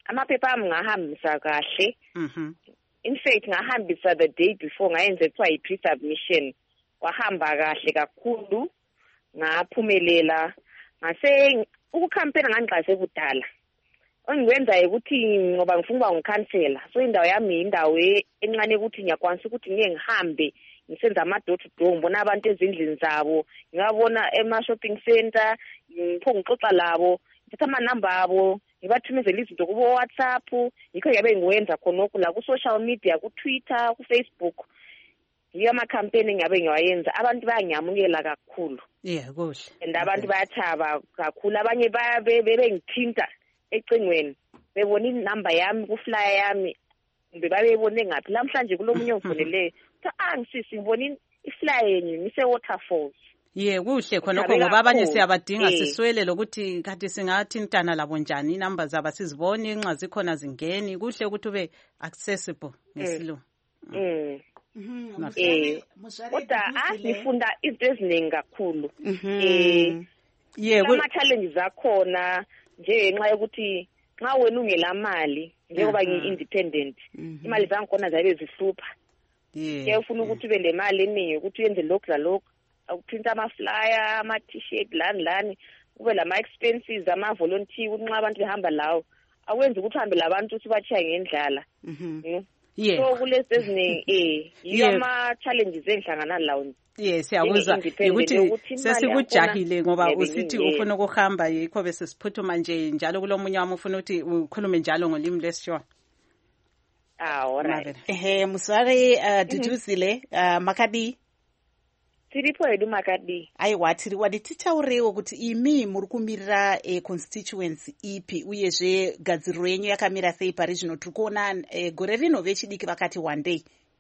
amaphepha ami ngahambisa kahle. Mhm. In fact ngahambisa the day before ngayenze kuthiwa yi-pre-submission, wahamba kahle kakhulu, ngaphumelela. Ngase ukukhampena ngangiqase kudala. Ongikwenzayo ukuthi ngoba ngifuna ukuba ngikhansela, so indawo yami indawo encane ukuthi ngiyakwanisa ukuthi ngeke ngihambe ngisenza ama-door to door, ngibona abantu ezindlini zabo, ngingabona ema-shopping center, ngipho ngixoxa labo, ngithatha amanamba abo, ngibathumezela izinto kubo WhatsApp. Yikho ngiyabe ngiwenza khonokho la ku-social media, ku-Twitter, ku-Facebook. Yiyo ama-campaign engiyabe ngiwayenza. Abantu bayangiyamukela kakhulu. Yeah, kuhle. And abantu bayathaba kakhulu. Abanye bebengithinta ecingweni, bebona inamba yami ku-flyer yami, bebabebone ngaphi. Namhlanje kulomunye ongifoneleyo, ah ngisisi ngibona i-flyer yenu ngise-Waterfalls. Yeah, kuhle khonokho ngoba abanye siyabadinga siswele lokuthi kanti singathintana labo njani, inamba zabo sizibone, inxa zikhona zingeni. Kuhle ukuthi ube accessible ngesilungu. Mm. Mhm. Eh, kodwa asifunda izinto eziningi kakhulu. Eh, yeah, ama challenges akhona nje ngenxa yokuthi nxa wena ungela mali njengoba ngi-independent, imali zangikhona zabe zihlupha. Yeah. Kuyafuna ukuthi ube lemali eningi ukuthi uyenze lokhu lalokhu, ukuprinta ama-flyer, ama-t-shirt, lani lani, kube lama-expenses, ama-volunteer, ukuthi nxa abantu behamba lawo, awenzi ukuthi uhambe labantu ukuthi batshiya ngendlala. Yeah. So kulezi eziningi eh yiyo ama-challenges engihlangana lawo. Yes, siyakuzwa ukuthi sesikujahile ngoba usithi ufuna ukuhamba, yikho bese siphuthuma nje njalo kulomunye wami ufuna ukuthi ukhulume njalo ngolimi lesishona. Ah, alright. Eh, Musare Duduzile Makadi. Tiripo edu Makadi. Aiwa tiri wadititaurewo kuti imi muri kumirira e constituency ipi uyezve gadziriro yenyu yakamira sei pari zvino tiri kuona gore rino vechidiki vakati one day.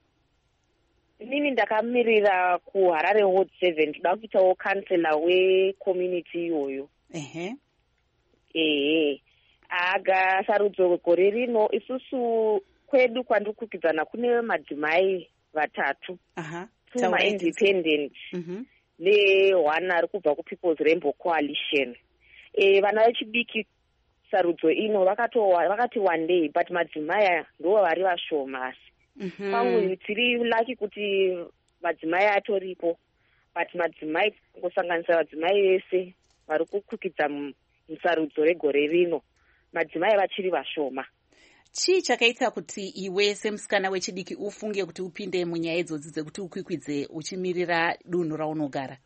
Inini ndakamirira kuHarare Ward seven, toda kuitawo kansela wecommunity iyoyo. Ehe. Eh, aga sarudzo gore rino isusu kwedu kwandikukidzana kune madzimai vatatu. Aha. Two independent. Mhm. Le one ari kubva kuPeople's Rainbow Coalition. Eh, vana vechidiki sarudzo ino vakatowa vakati one day, but madzimai ndo vari vashoma. Pangu tiri lucky kuti madzimai atoripo, but madzimai kusanganisa madzimai ese vari kukukidza musarudzo regore rino, madzimai vachiri vashoma. Chii chakaita kuti iwe semusikana wechidiki ufunge kuti upinde munyaya idzodzi dzekuti ukwikwidze uchimirira dunhu raunogara?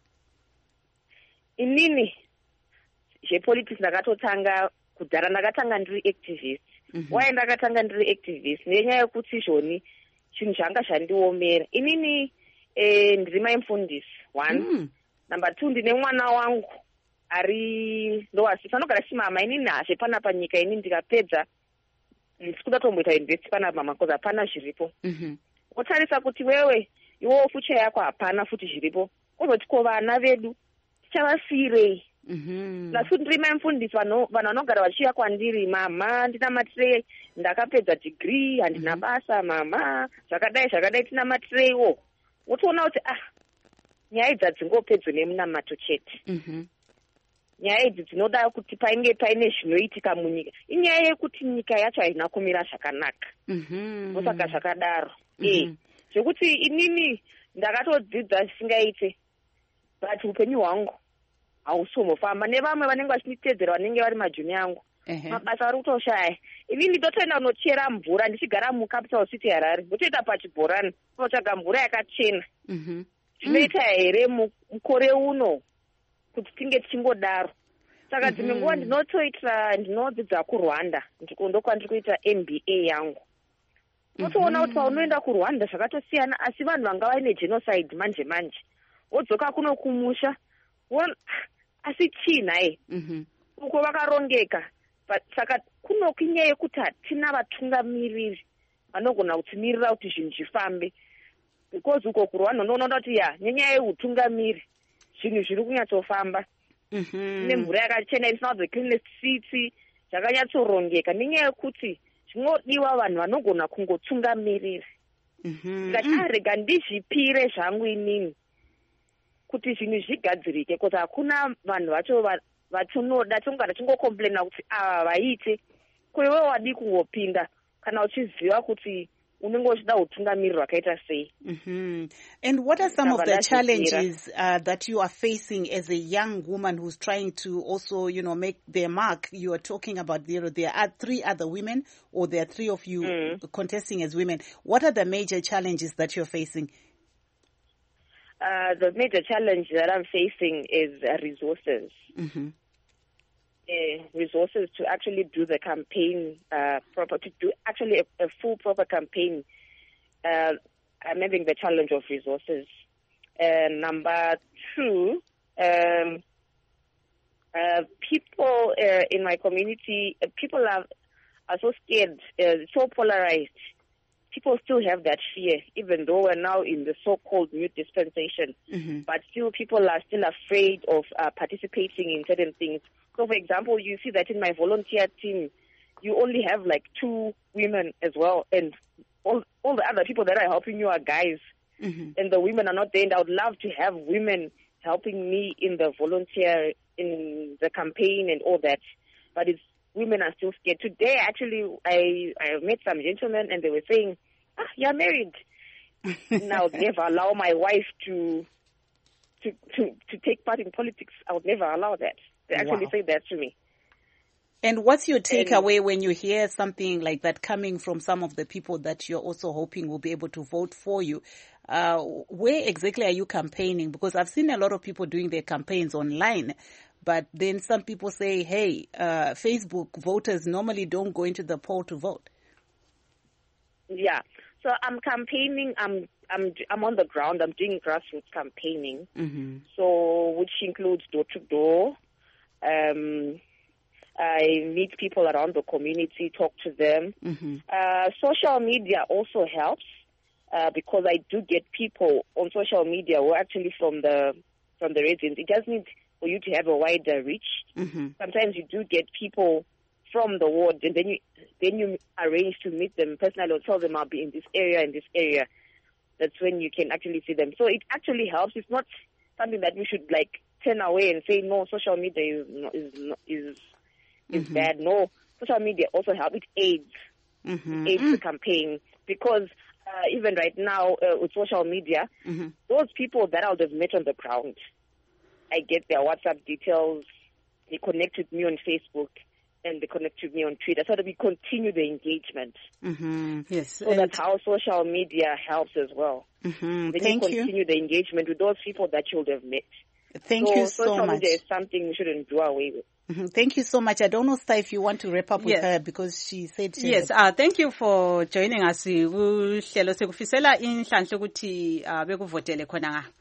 Inini zvepolitics ndakatotanga kudhara, ndakatanga ndiri activist. Why ndakatanga ndiri activist? Nenyaya yekuti zvoni chinhu zvanga zvandiomera. Inini eh, ndiri maimfundisi one. Mm. Number two, ndine mwana wangu ari ndoasisa anogara chimama. Inini hashe pana panyika ini ndikapedza ndikuda tomboita university pana mama koza hapana zviripo. Mhm. Wotarisa kuti wewe iwo future yako hapana futi zviripo. Uzoti ko vana vedu tichavasirei? Mhm. Lasuti ndiri maimfundisi vanhu vanogara vachiya kwandiri, mama ndina matirei, ndakapedza degree, handina basa mama, zvakadai zvakadai, tina matireiwo. Wotoona kuti ah nyaya idzi hadzingopedzwe nemunamato chete. Mhm. Nyaya idzi dzinoda kuti painge paine zvinoitika munyika. Inyaya yekuti nyika yacho haina kumira zvakanaka. Mhm. Osaka zvakadaro. Eh, zvekuti inini ndakatodzidza zvisingaite, but upenyu hwangu hausomofamba. Nevamwe vanenge vachinitedzera vanenge vari majuni angu, mabasa ari kutoshaya. Inini ndotoenda kunochera mvura ndichigara mucapital city Harare, ndotoenda pachibhorani kunotsvaga mvura yakachena. Zvinoita here mukore uno kuti tinge tichingodaro? Saka dzimwe nguva ndinotoita ndinodzidza kuRwanda, ndokwandiri kuita M B A yangu. Unotoona kuti paunoenda kuRwanda zvakatosiyana, asi vanhu vanga vaine genocide manje manje. Wodzoka kuno kumusha, asi chii nhaye? Uko vakarongeka. Saka kuno kinyaya yekuti hatina vatungamiriri vanogona kutimirira kuti zvinhu zvifambe. Because uko kuRwanda unoona kuti ya nenyaya yeutungamiri zvinhu zviri kunyatsofamba. Nemvura yakachena, it's not the cleanest city, zvakanyatsorongeka. Nenyaya yekuti zvinodiwa vanhu vanogona kungotungamirira. Ngatarega ndizvipire zvangu inini kuti zvinhu zvigadzirike, kuti hakuna vanhu vacho vatunoda tongara tingokomplaina kuti ava vaite. kuri wewe wadi kungopinda kana uchiziva kuti unenge uchida utungamiri rwakaita sei. And what are some of the challenges uh, that you are facing as a young woman who's trying to also, you know, make their mark? You are talking about there, there are three other women, or there are three of you mm. contesting as women. What are the major challenges that you're facing? Uh, the major challenge that I'm facing is uh, resources. Mm-hmm. Uh, resources to actually do the campaign uh, proper, to do actually a, a full proper campaign. Uh, I'm having the challenge of resources. Uh, number two, um, uh, people uh, in my community, uh, people are, are so scared, uh, so polarized. People still have that fear, even though we're now in the so-called new dispensation. Mm-hmm. But still, people are still afraid of uh, participating in certain things. So, for example, you see that in my volunteer team, you only have like two women as well, and all all the other people that are helping you are guys, mm-hmm. and the women are not there. And I would love to have women helping me in the volunteer, in the campaign and all that. But it's women are still scared. Today, actually, I, I met some gentlemen, and they were saying, ah, you're married. Now, I would never allow my wife to, to to to take part in politics. I would never allow that. They actually Wow. say that to me. And what's your takeaway when you hear something like that coming from some of the people that you're also hoping will be able to vote for you? Uh, where exactly are you campaigning? Because I've seen a lot of people doing their campaigns online, but then some people say, hey, uh, Facebook voters normally don't go into the poll to vote. Yeah. So I'm campaigning. I'm I'm I'm on the ground. I'm doing grassroots campaigning. Mm-hmm. So which includes door to door. Um, I meet people around the community, talk to them. Mm-hmm. Uh, social media also helps uh, because I do get people on social media who are actually from the from the residents. It does need for you to have a wider reach. Mm-hmm. Sometimes you do get people from the ward, and then you then you arrange to meet them personally or tell them I'll be in this area, in this area. That's when you can actually see them. So it actually helps. It's not something that we should like turn away and say no. Social media is is is is mm-hmm. bad. No, social media also helps. It aids mm-hmm. aids mm-hmm. the campaign because uh, even right now uh, with social media, mm-hmm. those people that I would have met on the ground, I get their WhatsApp details. They connect with me on Facebook. And they connect with me on Twitter, so that we continue the engagement. Mm-hmm. Yes, so that's how social media helps as well. Mm-hmm. Then Thank you continue you. the engagement with those people that you would have met. Thank so you so social much. Media is something we shouldn't do away with. Mm-hmm. Thank you so much. I don't know, Sta, if you want to wrap up with Yes. her because she said she Yes, uh, thank you for joining us. Kuhlelo sekufisela inhlanhla ukuthi uh, bekuvotele khona nga.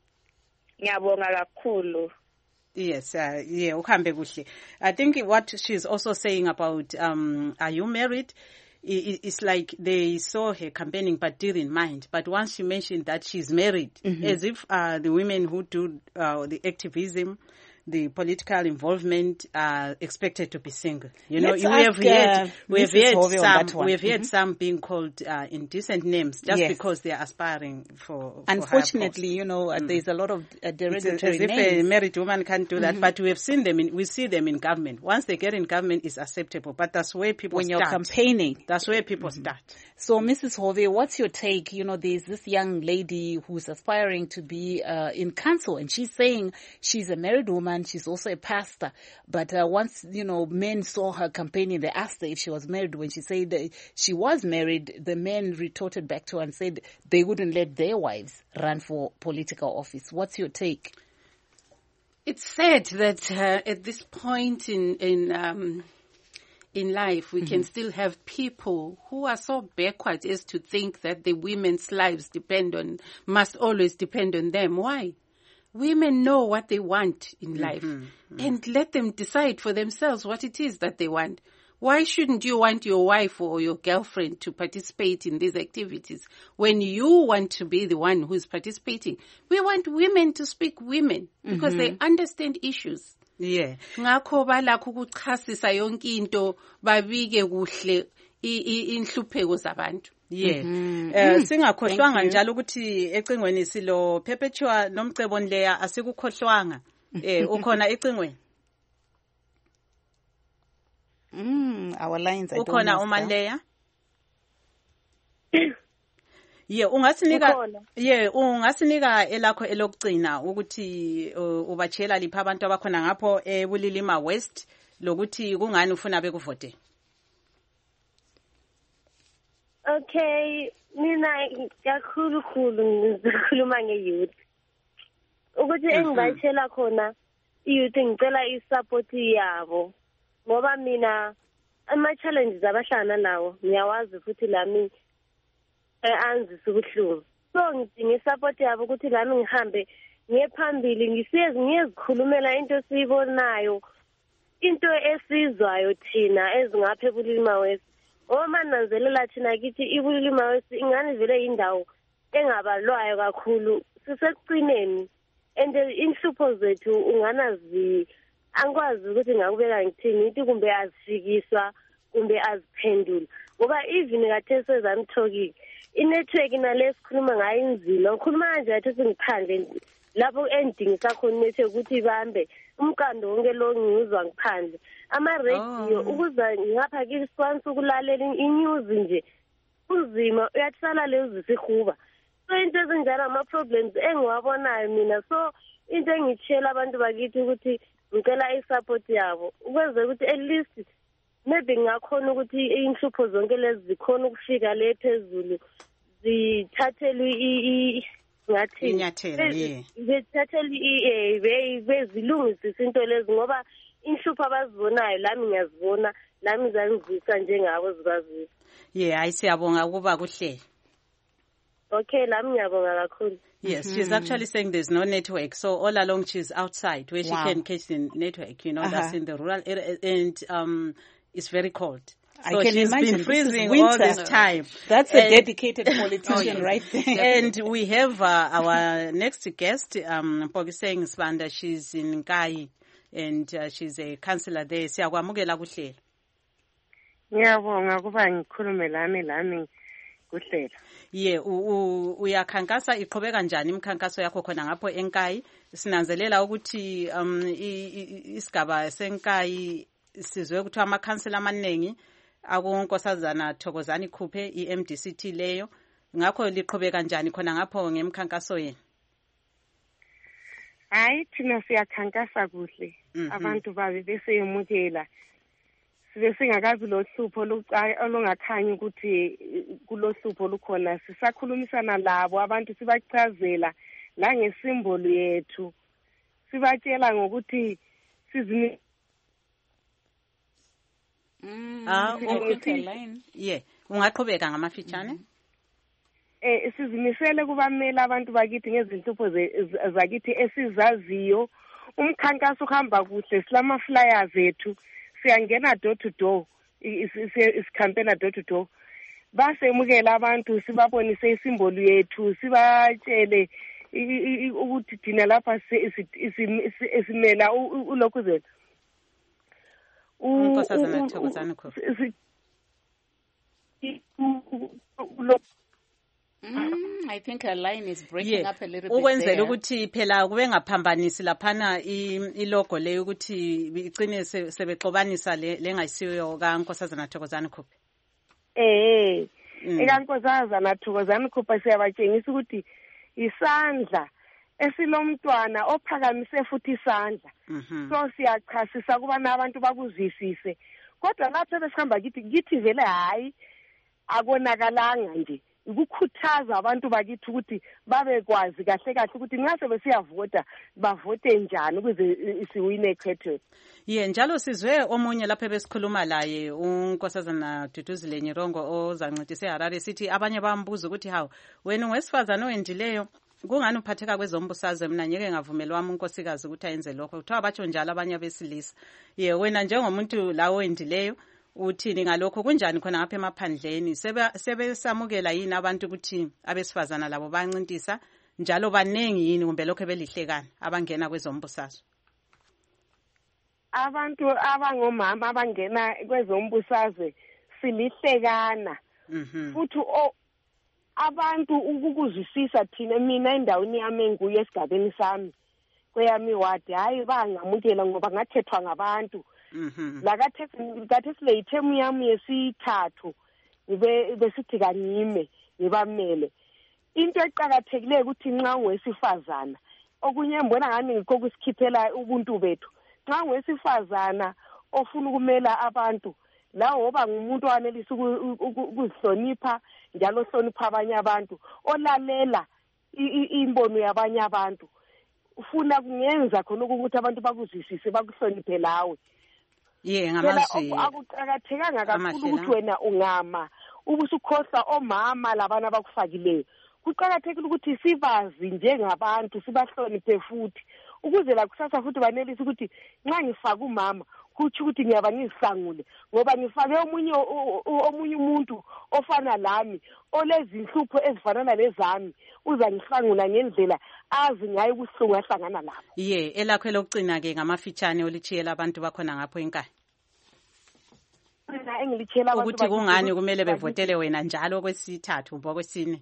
Ngiyabonga kakhulu. Yes, uh, yeah, uhambe kuhle. I think what she's also saying about um, are you married? It, it's like they saw her campaigning but didn't mind. But once she mentioned that she's married, mm-hmm. as if uh, the women who do uh, the activism, the political involvement are expected to be single. You Let's know, we have ask, heard, uh, we have Missus heard Hove on some, that one. we have heard Mm-hmm. some being called uh, indecent names just Yes. because they are aspiring for. for Unfortunately, you know, uh, Mm. there's a lot of uh, derogatory It's as if names. a married woman can't do that, Mm-hmm. but we have seen them in, we see them in government. Once they get in government, it's acceptable, but that's where people when start. you're campaigning. That's where people Mm-hmm. start. So, Missus Hove, what's your take? You know, there's this young lady who's aspiring to be uh, in council, and she's saying she's a married woman. She's also a pastor. But uh, once, you know, men saw her campaigning, they asked her if she was married. When she said that she was married, the men retorted back to her and said they wouldn't let their wives run for political office. What's your take? It's sad that uh, at this point in in um, in life, we mm-hmm. can still have people who are so backward as to think that the women's lives depend on, must always depend on them. Why? Women know what they want in mm-hmm. life, mm-hmm. and let them decide for themselves what it is that they want. Why shouldn't you want your wife or your girlfriend to participate in these activities when you want to be the one who is participating? We want women to speak women because mm-hmm. they understand issues. Yeah. Ngakho balakho ukuchasisa yonke into babike kuhle inhlupheko zabantu. Yeah. Mm-hmm. Uh, singakhohlwanga njalo ukuthi ecingweni silo Perpetua nomcebo Nleya asikukhohlwanga. Eh ukhona ecingweni. Mm, our lines are ukhona uManleya. Ye ungasinika ye ungasinika elakho elokugcina ukuthi uh, ubachela lipha abantu abakhona ngapho eBulilima West lokuthi kungani ufuna bekuvote. Okay, mina kakhulu khulu ngikhuluma nge-youth. Ukuthi engibachela khona i-youth ngicela i-support yabo. Ngoba mina ama-challenges abahlangana nawo ngiyawazi futhi lami anzisa ubuhlungu. So ngidinga i-support yabo ukuthi lami ngihambe ngiye phambili ngiyezikhulumela into esiyibonayo, into esizwayo thina ezingapha eBulilima West. Oma nanzelela thina kithi iBulilima West ingane vele indawo engabalwayo kakhulu sisekucineni and inhlupho zethu unganazi angikwazi ukuthi ngakubeka ngithini ithi kumbe azifikiswa kumbe aziphendula ngoba even kathe sezamthoki inetwork nalesikhuluma ngayo inzima ukhuluma kanje athi singiphandle lapho endingisa khona network ukuthi ibambe umkando wonke lo ngiuzwa ngiphandle ama radio ukuza ngapha kisikwanisa ukulalela inews nje uzima uyatsala lezo sihuba so into ezinjalo ama problems engiwabonayo mina so into engitshela abantu bakithi ukuthi ngicela i-support yabo ukwenza ukuthi at least maybe ngakhona ukuthi inhlupho zonke lezi zikhona ukufika le phezulu zithathelwe ngathi inyathelo zithathelwe bezilungisisa into lezi ngoba inhlupho abazibonayo lami ngiyazibona lami zangizisa njengabo zibazisa. Yeah, ayisiyabonga ukuba kuhle. Okay, lami ngiyabonga kakhulu. Yes, mm-hmm. She's actually saying there's no network. So all along she's outside where wow. she can catch the network, you know, uh-huh. That's in the rural area and um, it's very cold. So I can she's imagine been freezing this all this time. That's and, a dedicated politician right there. And we have uh, our next guest, um, Pogiseng Sibanda. She's in Nkai and uh, she's a councillor there. Siyakwamukela kuhle. Ngiyabonga kuba ngikhulume lami lami kuhlela. Ye uyakhankasa iqhubeka kanjani imkhankaso yakho khona ngapho eNkai sinanzelela ukuthi um isigaba seNkai sizwe ukuthi amakhansela amaningi akunkosazana Thokozani Khuphe iM D C T leyo ngakho liqhubeka kanjani khona ngapho ngemkhankaso yenu. Hayi thina siyakhankasa kuhle abantu babe bese yemukela sibe singakazi lo hlupho olungakhanyi ukuthi kulohlupho lukhona sisakhulumisana labo abantu sibachazela la ngesimbolo yethu sibatshela ngokuthi sizimi ah line yeah ungaqhubeka ngamafitshane eh sizimisele kubamela abantu bakithi ngezinhlupho zakithi esizaziyo umkhankaso uhamba kuhle silama flyers ethu siyangena door to door isikhampena door to door basemukela abantu sibabonise isimbolo yethu sibatshele ukuthi thina lapha isimela ulokhuzela unkosazana Thokozani Khuphe. Mm, I think her line is breaking yeah. up a little bit. Ukwenzela ukuthi phela kube ngaphambanisi laphana ilogo le ukuthi icine sebexobanisa le lengayisiyo kaNkosazana Thokozani Khuphe. Eh eh ekaNkosazana Thokozani Khuphe siyabatshengisa ukuthi isandla esilomntwana ophakamise futhi isandla. So siyachasisa kuba nabantu bakuzwisise. Kodwa lapho besihamba kithi kithi vele hayi akonakalanga nje. Ukukhuthaza abantu bakithi ukuthi babekwazi kahle kahle ukuthi nxa sebesiyavota bavote njani ukuze siwine ekhetho. Ye njalo sizwe omunye lapha besikhuluma laye uNkosazana Duduzile Nyirongo ozancedisa eHarare sithi abanye bambuza ukuthi hawo wena ungwesifazana owendileyo kungani uphatheka kwezombusazwe mina ngeke ngavumela wami unkosikazi ukuthi ayenze lokho kuthiwa batsho njalo abanye abesilisa. Ye wena njengomuntu la owendileyo uthini ngalokho kunjani khona ngapha emaphandleni sebe samukela yini abantu ukuthi abesifazana labo bancintisa njalo banengi yini kumbe lokho belihlekana abangena kwezombusazwe. Abantu abangomama abangena kwezombusazwe silihlekana futhi abantu ukukuzwisisa thina mina endaweni yami enguye esigabeni sami kweyami wadi hayi bangamukela ngoba ngathethwa ngabantu la kathesi le ithemu yami yesithathu besithi kangime ngibamele. Into eqakathekileyo ukuthi nxa ungowesifazana okunye mbona ngani ngikho kusikhiphela ubuntu bethu. Nxa ungowesifazana ofuna ukumela abantu lawo oba ngumuntu owanelisa ukuzihlonipha njalo hlonipha abanye abantu olalela imbono yabanye abantu ufuna kungenza khona ukuthi abantu bakuzwisise bakuhloniphe lawe. Ye ngamazwi akuqakathekanga kakhulu ukuthi wena ungama ubusukhohlwa omama labana bakufakileyo. Kuqakathekile ukuthi sibazi njengabantu sibahloniphe futhi ukuze la kusasa futhi banelisa ukuthi nxa ngifaka umama kuthi ukuthi ngiyaba ngizihlangule ngoba ngifake omunye omunye umuntu ofana lami olezinhlupho ezifana nalezami uza ngihlangula ngendlela azi ngayo kuhlungu ahlangana lapho. Ye elakho lokugcina ke ngamafitshane olichiyela abantu bakhona ngapho enkaya. Mina engilichiyela abantu ukuthi kungani kumele bevotele wena njalo kwesithathu umbo kwesine.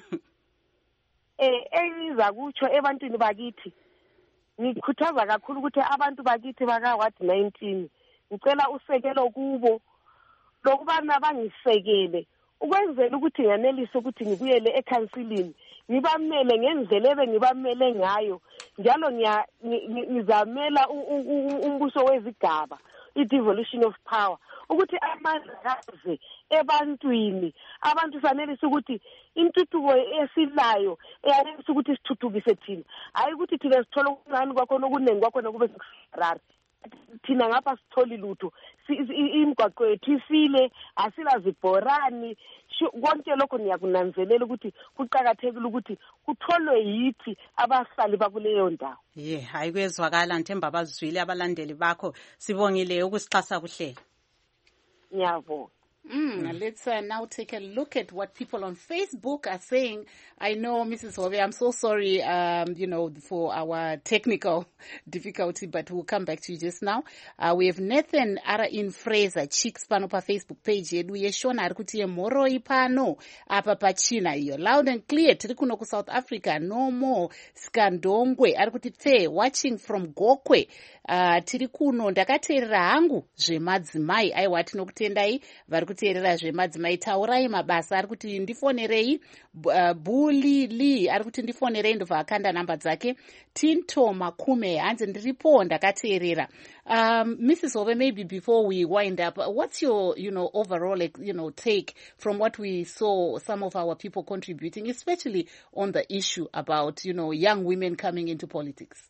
Eh engiza kutsho ebantwini bakithi ngikhuthaza kakhulu ukuthi abantu bakithi baka what nineteen ngicela usekelo kubo lokubana bangisekele ukwenzela ukuthi nganelise ukuthi ngibuyele ecounseling ngibamele ngendlela ebengibamele ngayo njalo ngizamela umbuso wezigaba i-devolution of power ukuthi amandla kaze ebantwini abantu sanelise ukuthi intuthuko esilayo eyanelise ukuthi sithuthukise thina hayi ukuthi thina sithola okuncane kwakho nokunengi kwakho nokube sikurara thina ngapha sitholi lutho imigwaqo yethu ifile asilazibhorani konke lokho niyakunanzelela ukuthi kuqakathekile ukuthi kutholwe yithi abahlali bakuleyo ndawo. Ye hayi kwezwakala nthemba abazwile abalandeli bakho sibongile ukusixhasa kuhlelo. Ngiyabonga. Mm, mm. Let's uh, now take a look at what people on Facebook are saying. I know, Missus Hobe, I'm so sorry, um, you know, for our technical difficulty, but we'll come back to you just now. Uh, we have Nathan Ara in Fraser, Chicks pano pa Facebook page yedu yeshona arikutie moro ipano apa pachina iyo. Loud and clear, tiri kuno ku South Africa, no more skandongwe. Arikutite, watching from Gokwe. Uh, tiri kuno ndakaterera hangu zvemadzimai aiwati nokutendai vari kuteerera zvemadzimai taurai mabasa ari kuti ndifonerei. uh, Buli Lee ari kuti ndifonerei ndobva akanda namba dzake. Tinto Makume hanzi ndiripo ndakateerera. um, Missus Hobe, maybe before we wind up, what's your you know overall you know take from what we saw some of our people contributing, especially on the issue about you know young women coming into politics?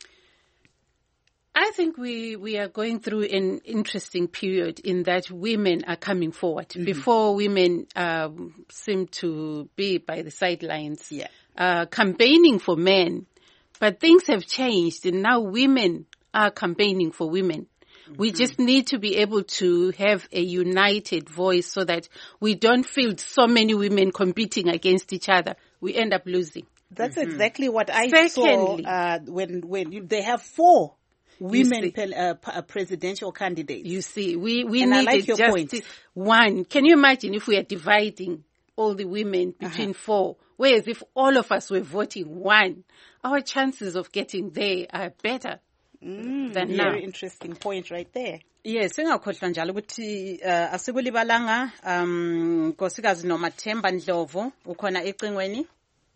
I think we, we are going through an interesting period in that women are coming forward. Mm-hmm. Before, women um, seemed to be by the sidelines, yeah. uh, campaigning for men. But things have changed, and now women are campaigning for women. Mm-hmm. We just need to be able to have a united voice so that we don't feel so many women competing against each other. We end up losing. That's mm-hmm. exactly what I Secondly, saw uh, when, when you, they have four women pe- uh, p- presidential candidates. You see, we, we and need like just point. one. Can you imagine if we are dividing all the women between uh-huh. four, whereas if all of us were voting one, our chances of getting there are better mm, than very now. Very interesting point right there. Yes, ngakhohlwa njalo ukuthi uh, asikulibalanga um nkosikazi noMathemba Ndlovu ukhona ecingweni.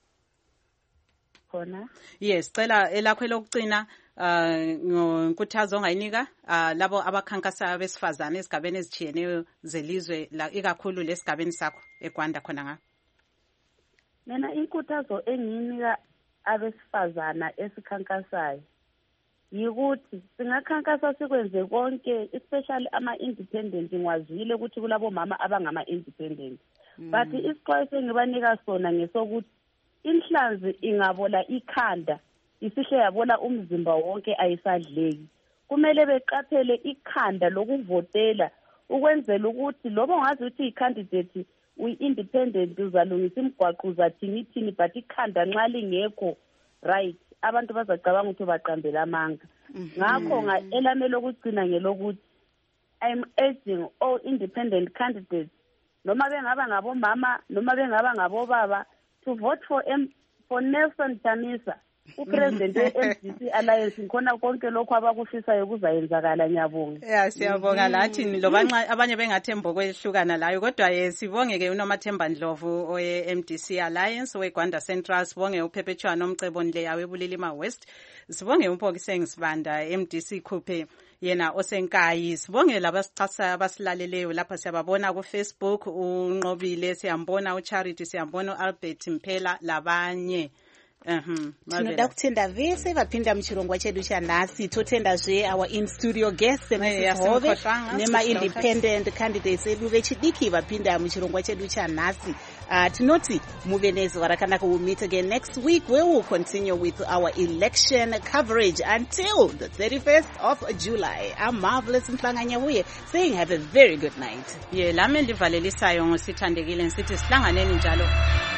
Khona. Yes, cela elakho lokugcina uh nkuthazo ongayinika uh labo abakhankasa besifazane esigabeni ezijiyeneyo zelizwe la ikakhulu lesigabeni sakho eGwanda khona nga. Mina inkuthazo enginika abesifazana esikhankasayo yikuthi singakhankasa sikwenze konke, especially ama independent ngwazile ukuthi kulabo mama abangama independent. Mm. But isixwayiso engibanika sona ngesokuthi inhlanzi ingabola ikhanda isihle yabola umzimba wonke ayisadleki. Kumele beqaphele ikhanda lokuvotela ukwenzela ukuthi loba ungazi ukuthi icandidate uyi-independent uzalungisa imigwaqo uzathini but ikhanda nxa lingekho right abantu bazacabanga ukuthi baqambela amanga. Ngakho elame lokugcina ngelokuthi I'm urging all independent candidates noma bengaba ngabomama noma bengaba ngabobaba to vote for M, for Nelson Chamisa upresident we-M D C Alliance ngikhona konke lokho abakufisayo kuzayenzakala. Ngiyabonga. Yeah, siyabonga lathi loba abanye bengathemba kwehlukana layo kodwa ye sibonge ke uNomathemba Ndlovu oye-M D C Alliance weGwanda Central, sibonge uPhephetshwa Nomcebo Ndleya weBulilima West, sibonge uMphokiseng Sibanda M D C Khuphe yena osenkayi, sibonge labasicasa abasilaleleyo lapha siyababona ku Facebook, uNqobile siyambona, uCharity siyambona, uAlbert Mphela labanye. Mhm. Tinoda kutenda vese vapinda muchirongwa chedu chanhasi, totendazve our in studio guests Missus Hove nema independent candidates edu vechidiki vapinda muchirongwa chedu chanhasi. Uh, tinoti muve nezuva rakanaka. We'll meet again next week where we'll continue with our election coverage until the thirty-first of July. I'm Marvelous Mhlanga-Nyahuye saying have a very good night. Yeah, lami ndivalelisayo ngosithandekile nsithi sihlanganeni njalo.